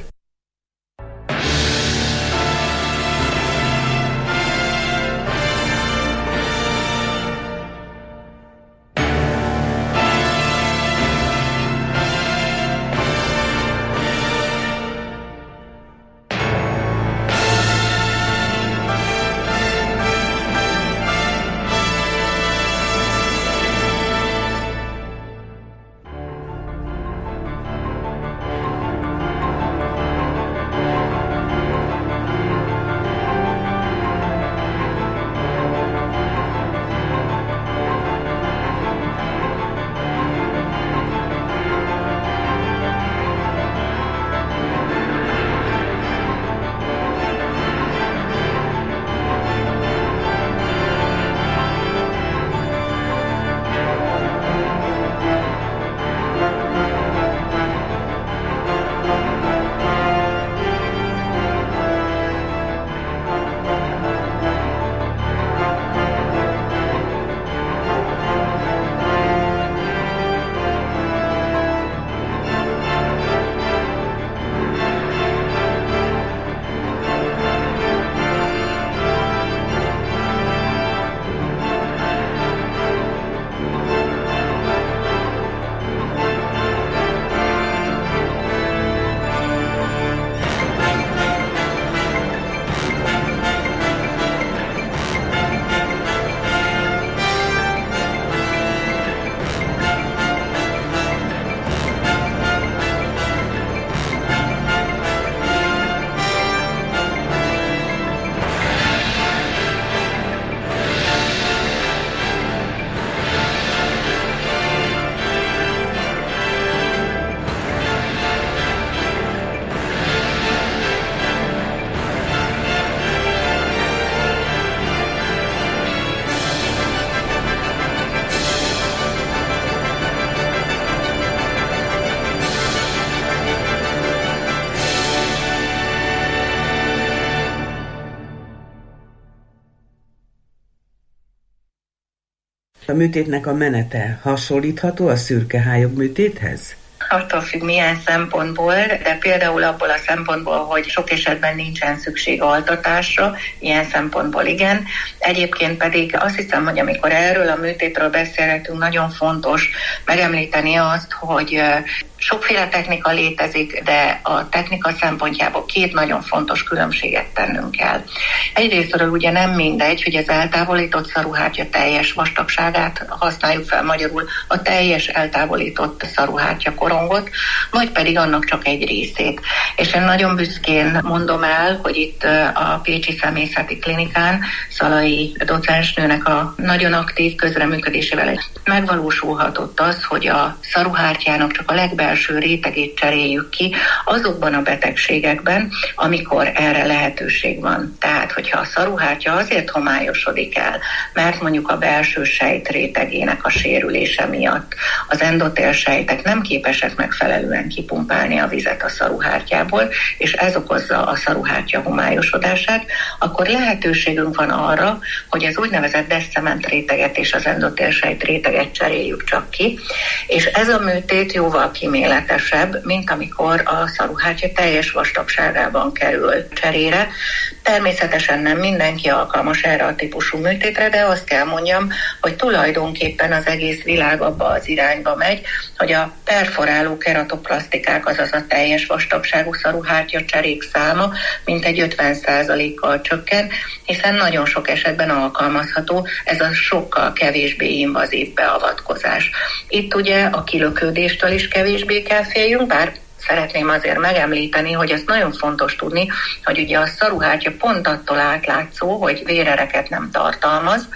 A műtétnek a menete hasonlítható a szürkehályog műtéthez? Attól függ, milyen szempontból, de például abból a szempontból, hogy sok esetben nincsen szükség altatásra, ilyen szempontból igen. Egyébként pedig azt hiszem, hogy amikor erről a műtétről beszélhetünk, nagyon fontos megemlíteni azt, hogy sokféle technika létezik, de a technika szempontjából két nagyon fontos különbséget tennünk kell. Egyrésztről ugye nem mindegy, hogy az eltávolított szaruhártya teljes vastagságát használjuk fel, magyarul a teljes eltávolított szaruhártya korongot, vagy pedig annak csak egy részét. És én nagyon büszkén mondom el, hogy itt a Pécsi Szemészeti Klinikán Szalai docensnőnek a nagyon aktív közreműködésével megvalósulhatott az, hogy a szaruhártyának csak a legbelső rétegét cseréljük ki azokban a betegségekben, amikor erre lehetőség van. Tehát, hogyha a szaruhártya azért homályosodik el, mert mondjuk a belső sejt rétegének a sérülése miatt az endotélsejtek nem képesek megfelelően kipumpálni a vizet a szaruhártyából, és ez okozza a szaruhártya homályosodását, akkor lehetőségünk van arra, hogy az úgynevezett deszcement réteget és az endotélsejt réteget cseréljük csak ki, és ez a műtét jóval kíméletesebb, mint amikor a szaruhártya teljes vastagságában kerül cserére. Természetesen nem mindenki alkalmas erre a típusú műtétre, de azt kell mondjam, hogy tulajdonképpen az egész világ abba az irányba megy, hogy a perforáló keratoplasztikák, azaz a teljes vastagságú szaruhártya cserék száma mintegy ötven százalékkal csökken, hiszen nagyon sok esetben alkalmazható ez a sokkal kevésbé invazív beavatkozás. Itt ugye a kilökődéstől is kevésbé kell féljünk, bár szeretném azért megemlíteni, hogy ez nagyon fontos tudni, hogy ugye a szaruhártya pont attól átlátszó, hogy vérereket nem tartalmaz,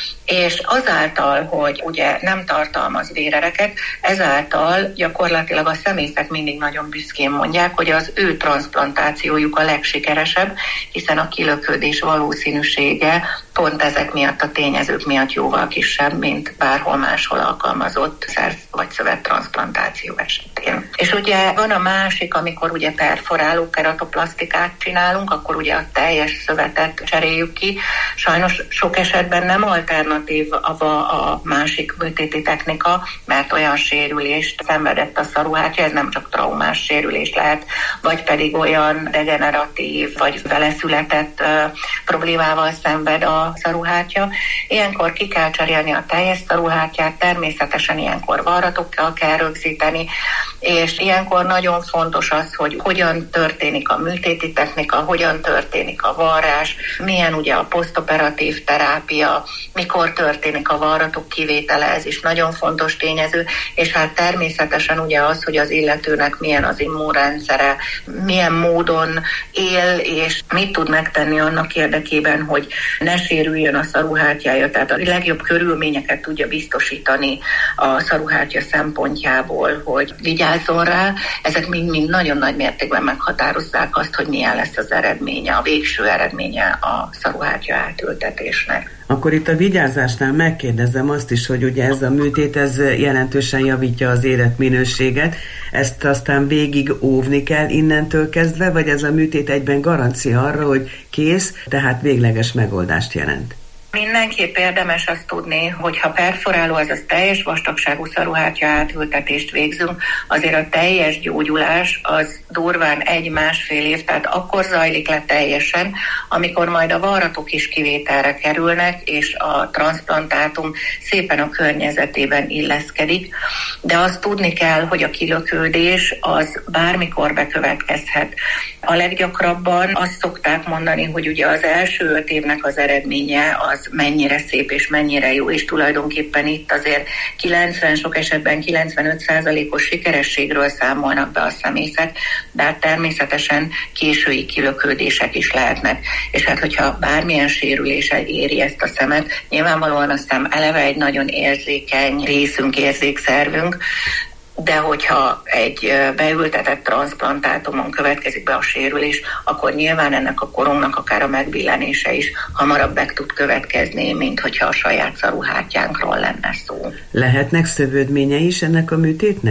és azáltal, hogy ugye nem tartalmaz vérereket, ezáltal gyakorlatilag a szemészek mindig nagyon büszkén mondják, hogy az ő transzplantációjuk a legsikeresebb, hiszen a kilökődés valószínűsége pont ezek miatt a tényezők miatt jóval kisebb, mint bárhol máshol alkalmazott szerv vagy szövettranszplantáció esetén. És ugye van a másik, amikor ugye perforáló keratoplasztikát csinálunk, akkor ugye a teljes szövetet cseréljük ki. Sajnos sok esetben nem alternatív a, a másik műtéti technika, mert olyan sérülést szenvedett a szaruhártya, ez nem csak traumás sérülés lehet, vagy pedig olyan degeneratív, vagy vele született uh, problémával szenved a szaruhártya. Ilyenkor ki kell cserélni a teljes szaruhártyát, természetesen ilyenkor varratokkal kell rögzíteni, és ilyenkor nagyon fontos az, hogy hogyan történik a műtéti technika, hogyan történik a varrás, milyen ugye a posztoperatív terápia, mikor történik a varratok kivétele, ez is nagyon fontos tényező, és hát természetesen ugye az, hogy az illetőnek milyen az immunrendszere, milyen módon él, és mit tud megtenni annak érdekében, hogy ne sérüljön a szaruhártyája, tehát a legjobb körülményeket tudja biztosítani a szaruhártya szempontjából, hogy vigyázzon rá. Ezek mind-mind nagyon nagy mértékben meghatározzák azt, hogy milyen lesz az eredménye, a végső eredménye a szaruhártya átültetésnek. Akkor itt a vigyázásnál megkérdezem azt is, hogy ugye ez a műtét ez jelentősen javítja az életminőséget, ezt aztán végig óvni kell innentől kezdve, vagy ez a műtét egyben garancia arra, hogy kész, tehát végleges megoldást jelent? Mindenképp érdemes azt tudni, hogy ha perforáló, azaz teljes vastagságú szaruhártya átültetést végzünk, azért a teljes gyógyulás az durván egy-másfél év, tehát akkor zajlik le teljesen, amikor majd a varratok is kivételre kerülnek, és a transzplantátum szépen a környezetében illeszkedik. De azt tudni kell, hogy a kilökődés az bármikor bekövetkezhet. A leggyakrabban azt szokták mondani, hogy ugye az első öt évnek az eredménye az mennyire szép és mennyire jó, és tulajdonképpen itt azért kilencven, sok esetben kilencvenöt százalékos sikerességről számolnak be a szemészek, de hát természetesen késői kilökődések is lehetnek. És hát, hogyha bármilyen sérülése éri ezt a szemet, nyilvánvalóan a szem eleve egy nagyon érzékeny részünk, érzékszervünk, de hogyha egy beültetett transzplantátumon következik be a sérülés, akkor nyilván ennek a korongnak akár a megbillenése is hamarabb meg tud következni, mint hogyha a saját szaruhártyánkról lenne szó. Lehetnek szövődményei is ennek a műtétnek?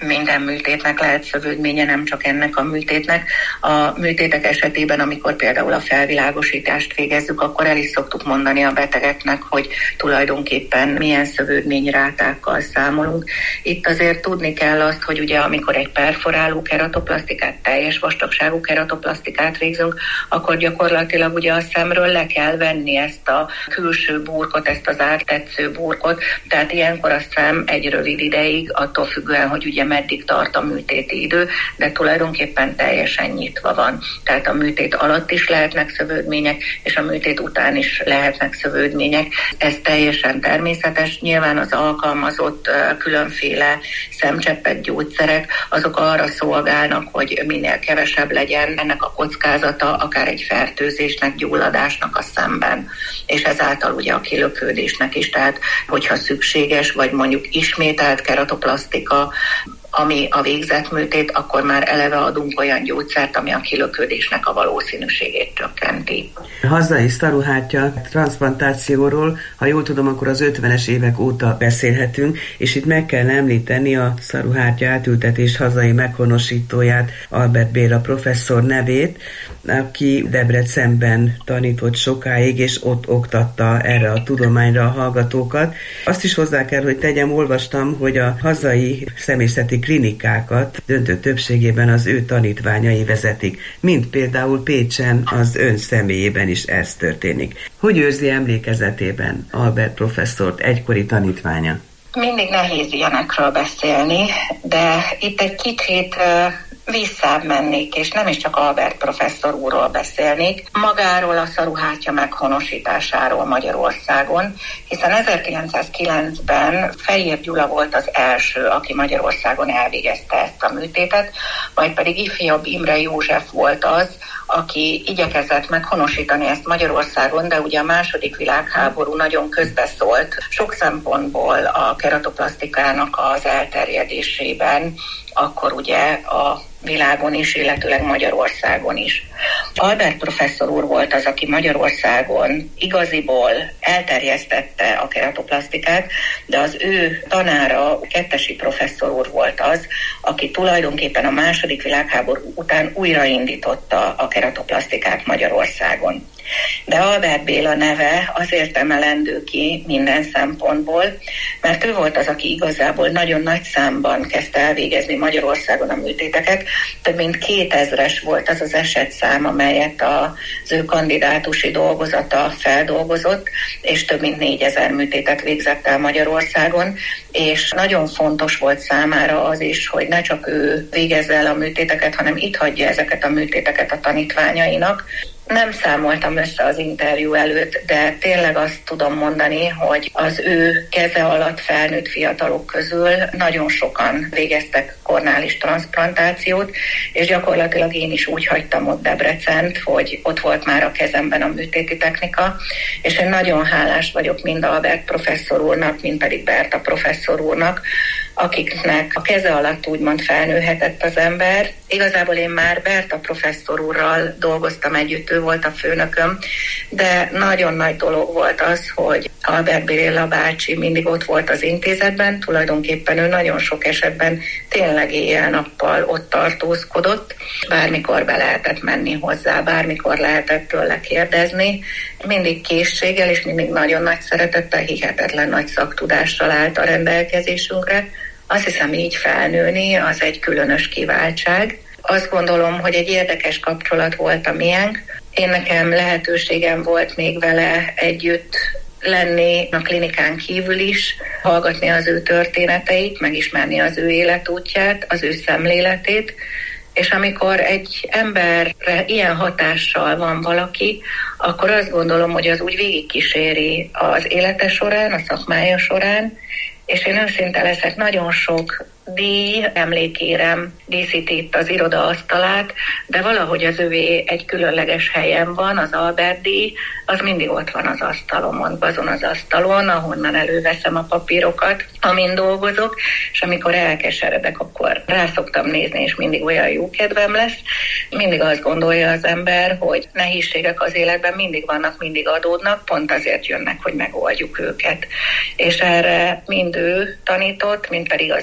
minden műtétnek lehet szövődménye, nem csak ennek a műtétnek. A műtétek esetében, amikor például a felvilágosítást végezzük, akkor el is szoktuk mondani a betegeknek, hogy tulajdonképpen milyen szövődményrátákkal számolunk. Itt azért tudni kell azt, hogy ugye amikor egy perforáló keratoplasztikát, teljes vastagságú keratoplasztikát végzünk, akkor gyakorlatilag ugye a szemről le kell venni ezt a külső burkot, ezt az áttetsző burkot, tehát ilyenkor a szem egy rövid ideig, attól függően, hogy ugye meddig tart a műtéti idő, de tulajdonképpen teljesen nyitva van. Tehát a műtét alatt is lehetnek szövődmények, és a műtét után is lehetnek szövődmények. Ez teljesen természetes. Nyilván az alkalmazott különféle szemcseppek, gyógyszerek, azok arra szolgálnak, hogy minél kevesebb legyen ennek a kockázata, akár egy fertőzésnek, gyulladásnak a szemben, és ezáltal ugye a kilökődésnek is. Tehát, hogyha szükséges, vagy mondjuk ismételt keratoplasztika, ami a végzett műtét, akkor már eleve adunk olyan gyógyszert, ami a kilöködésnek a valószínűségét csökkenti. Hazai szaruhártya transzplantációról, ha jól tudom, akkor az ötvenes évek óta beszélhetünk, és itt meg kell említeni a szaruhártya átültetés hazai meghonosítóját, Albert Béla professzor nevét, aki Debrecenben tanított sokáig, és ott oktatta erre a tudományra a hallgatókat. Azt is hozzá kell, hogy tegyem, olvastam, hogy a hazai személyzeti klinikákat döntő többségében az ő tanítványai vezetik, mint például Pécsen az ön személyében is ez történik. Hogy őrzi emlékezetében Albert professzort, egykori tanítványa? Mindig nehéz ilyenekről beszélni, de itt egy kicsit visszább mennék, és nem is csak Albert professzor úrról beszélnék, magáról a szaruhártya meghonosításáról Magyarországon, hiszen ezerkilencszázkilencben Fejér Gyula volt az első, aki Magyarországon elvégezte ezt a műtétet, majd pedig ifjabb Imre József volt az, aki igyekezett meghonosítani ezt Magyarországon, de ugye a második világháború nagyon közbeszólt sok szempontból a keratoplasztikának az elterjedésében, akkor ugye a világon is, illetőleg Magyarországon is. Albert professzor úr volt az, aki Magyarországon igaziból elterjesztette a keratoplasztikát, de az ő tanára, Kettesi professzor úr volt az, aki tulajdonképpen a második világháború után újraindította a keratoplasztikát Magyarországon. De Albert Béla neve azért emelendő ki minden szempontból, mert ő volt az, aki igazából nagyon nagy számban kezdte elvégezni Magyarországon a műtéteket. Több mint kétezres volt az az esetszám, amelyet az ő kandidátusi dolgozata feldolgozott, és több mint négyezer műtétet végzett el Magyarországon, és nagyon fontos volt számára az is, hogy ne csak ő végezze el a műtéteket, hanem itt hagyja ezeket a műtéteket a tanítványainak. Nem számoltam össze az interjú előtt, de tényleg azt tudom mondani, hogy az ő keze alatt felnőtt fiatalok közül nagyon sokan végeztek kornális transzplantációt, és gyakorlatilag én is úgy hagytam ott Debrecent, hogy ott volt már a kezemben a műtéti technika, és én nagyon hálás vagyok mind Albert professzor úrnak, mind pedig Berta professzor úrnak, akiknek a keze alatt úgymond felnőhetett az ember. Igazából én már Berta professzor úrral dolgoztam együtt, ő volt a főnököm, de nagyon nagy dolog volt az, hogy Albert Béla bácsi mindig ott volt az intézetben, tulajdonképpen ő nagyon sok esetben tényleg éjjel-nappal ott tartózkodott, bármikor be lehetett menni hozzá, bármikor lehetett tőle kérdezni, mindig készséggel és mindig nagyon nagy szeretettel, hihetetlen nagy szaktudással állt a rendelkezésünkre. Azt hiszem, így felnőni az egy különös kiváltság. Azt gondolom, hogy egy érdekes kapcsolat volt a miénk. Én nekem lehetőségem volt még vele együtt lenni a klinikán kívül is, hallgatni az ő történeteit, megismerni az ő életútját, az ő szemléletét, és amikor egy emberre ilyen hatással van valaki, akkor azt gondolom, hogy az úgy végigkíséri az élete során, a szakmája során, és én őszinte leszek, nagyon sok díj, emlékérem díszíti itt az iroda asztalát, de valahogy az övé egy különleges helyen van, az Albert díj, az mindig ott van az asztalomon, azon az asztalon, ahonnan előveszem a papírokat, amin dolgozok, és amikor elkeseredek, akkor rá szoktam nézni, és mindig olyan jó kedvem lesz. Mindig azt gondolja az ember, hogy nehézségek az életben mindig vannak, mindig adódnak, pont azért jönnek, hogy megoldjuk őket. És erre mind ő tanított, mind pedig az édesapja,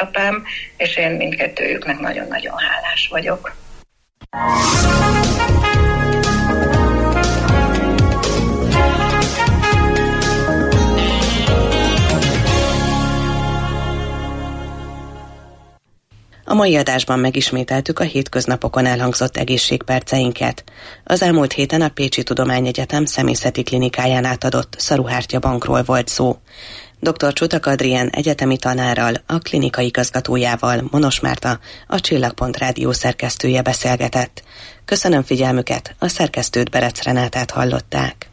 édesapám, és én mindkettőjüknek nagyon-nagyon hálás vagyok. A mai adásban megismételtük a hétköznapokon elhangzott egészségperceinket. Az elmúlt héten a Pécsi Tudományegyetem szemészeti klinikáján átadott szaruhártya bankról volt szó. dr. Csutak Adrien egyetemi tanárral, a klinika igazgatójával, Monos Márta, a Csillagpont rádió szerkesztője beszélgetett. Köszönöm figyelmüket, a szerkesztőt, Berec Renátát hallották.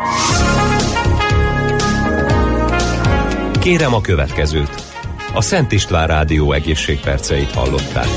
Kérem a következőt. A Szent István Rádió egészségperceit hallották.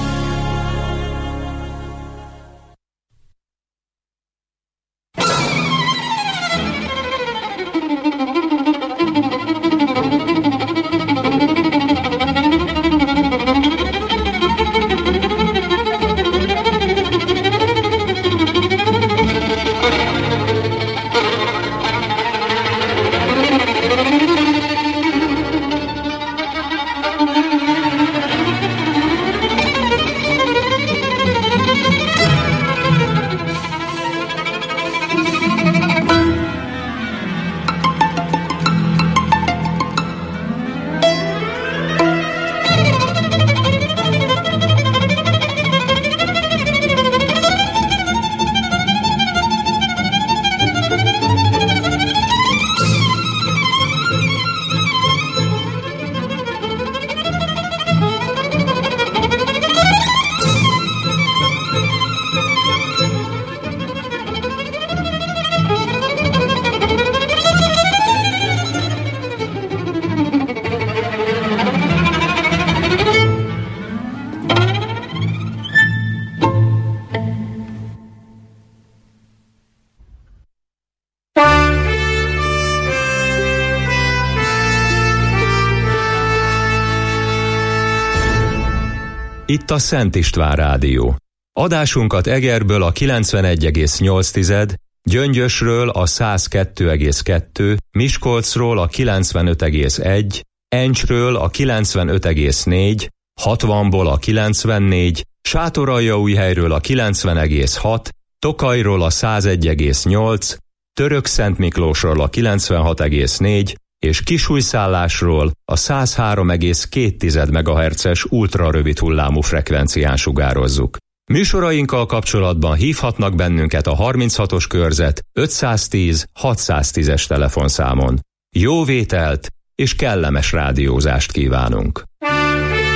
Itt a Szent István Rádió. Adásunkat Egerből a kilencvenegy egész nyolc, Gyöngyösről a száz kettő egész kettő, Miskolcról a kilencvenöt egész egy, Encsről a kilencvenöt egész négy, hatvanból a kilencvennégy, Sátoraljaújhelyről a kilencven egész hat, Tokajról a száz egy egész nyolc, Törökszentmiklósról a kilencvenhat egész négy, és Kisújszállásról a száz három egész két megahertzes ultrarövid hullámú frekvencián sugározzuk. Műsorainkkal kapcsolatban hívhatnak bennünket a harminchatos körzet ötszáztíz hatszáztízes telefonszámon. Jó vételt és kellemes rádiózást kívánunk!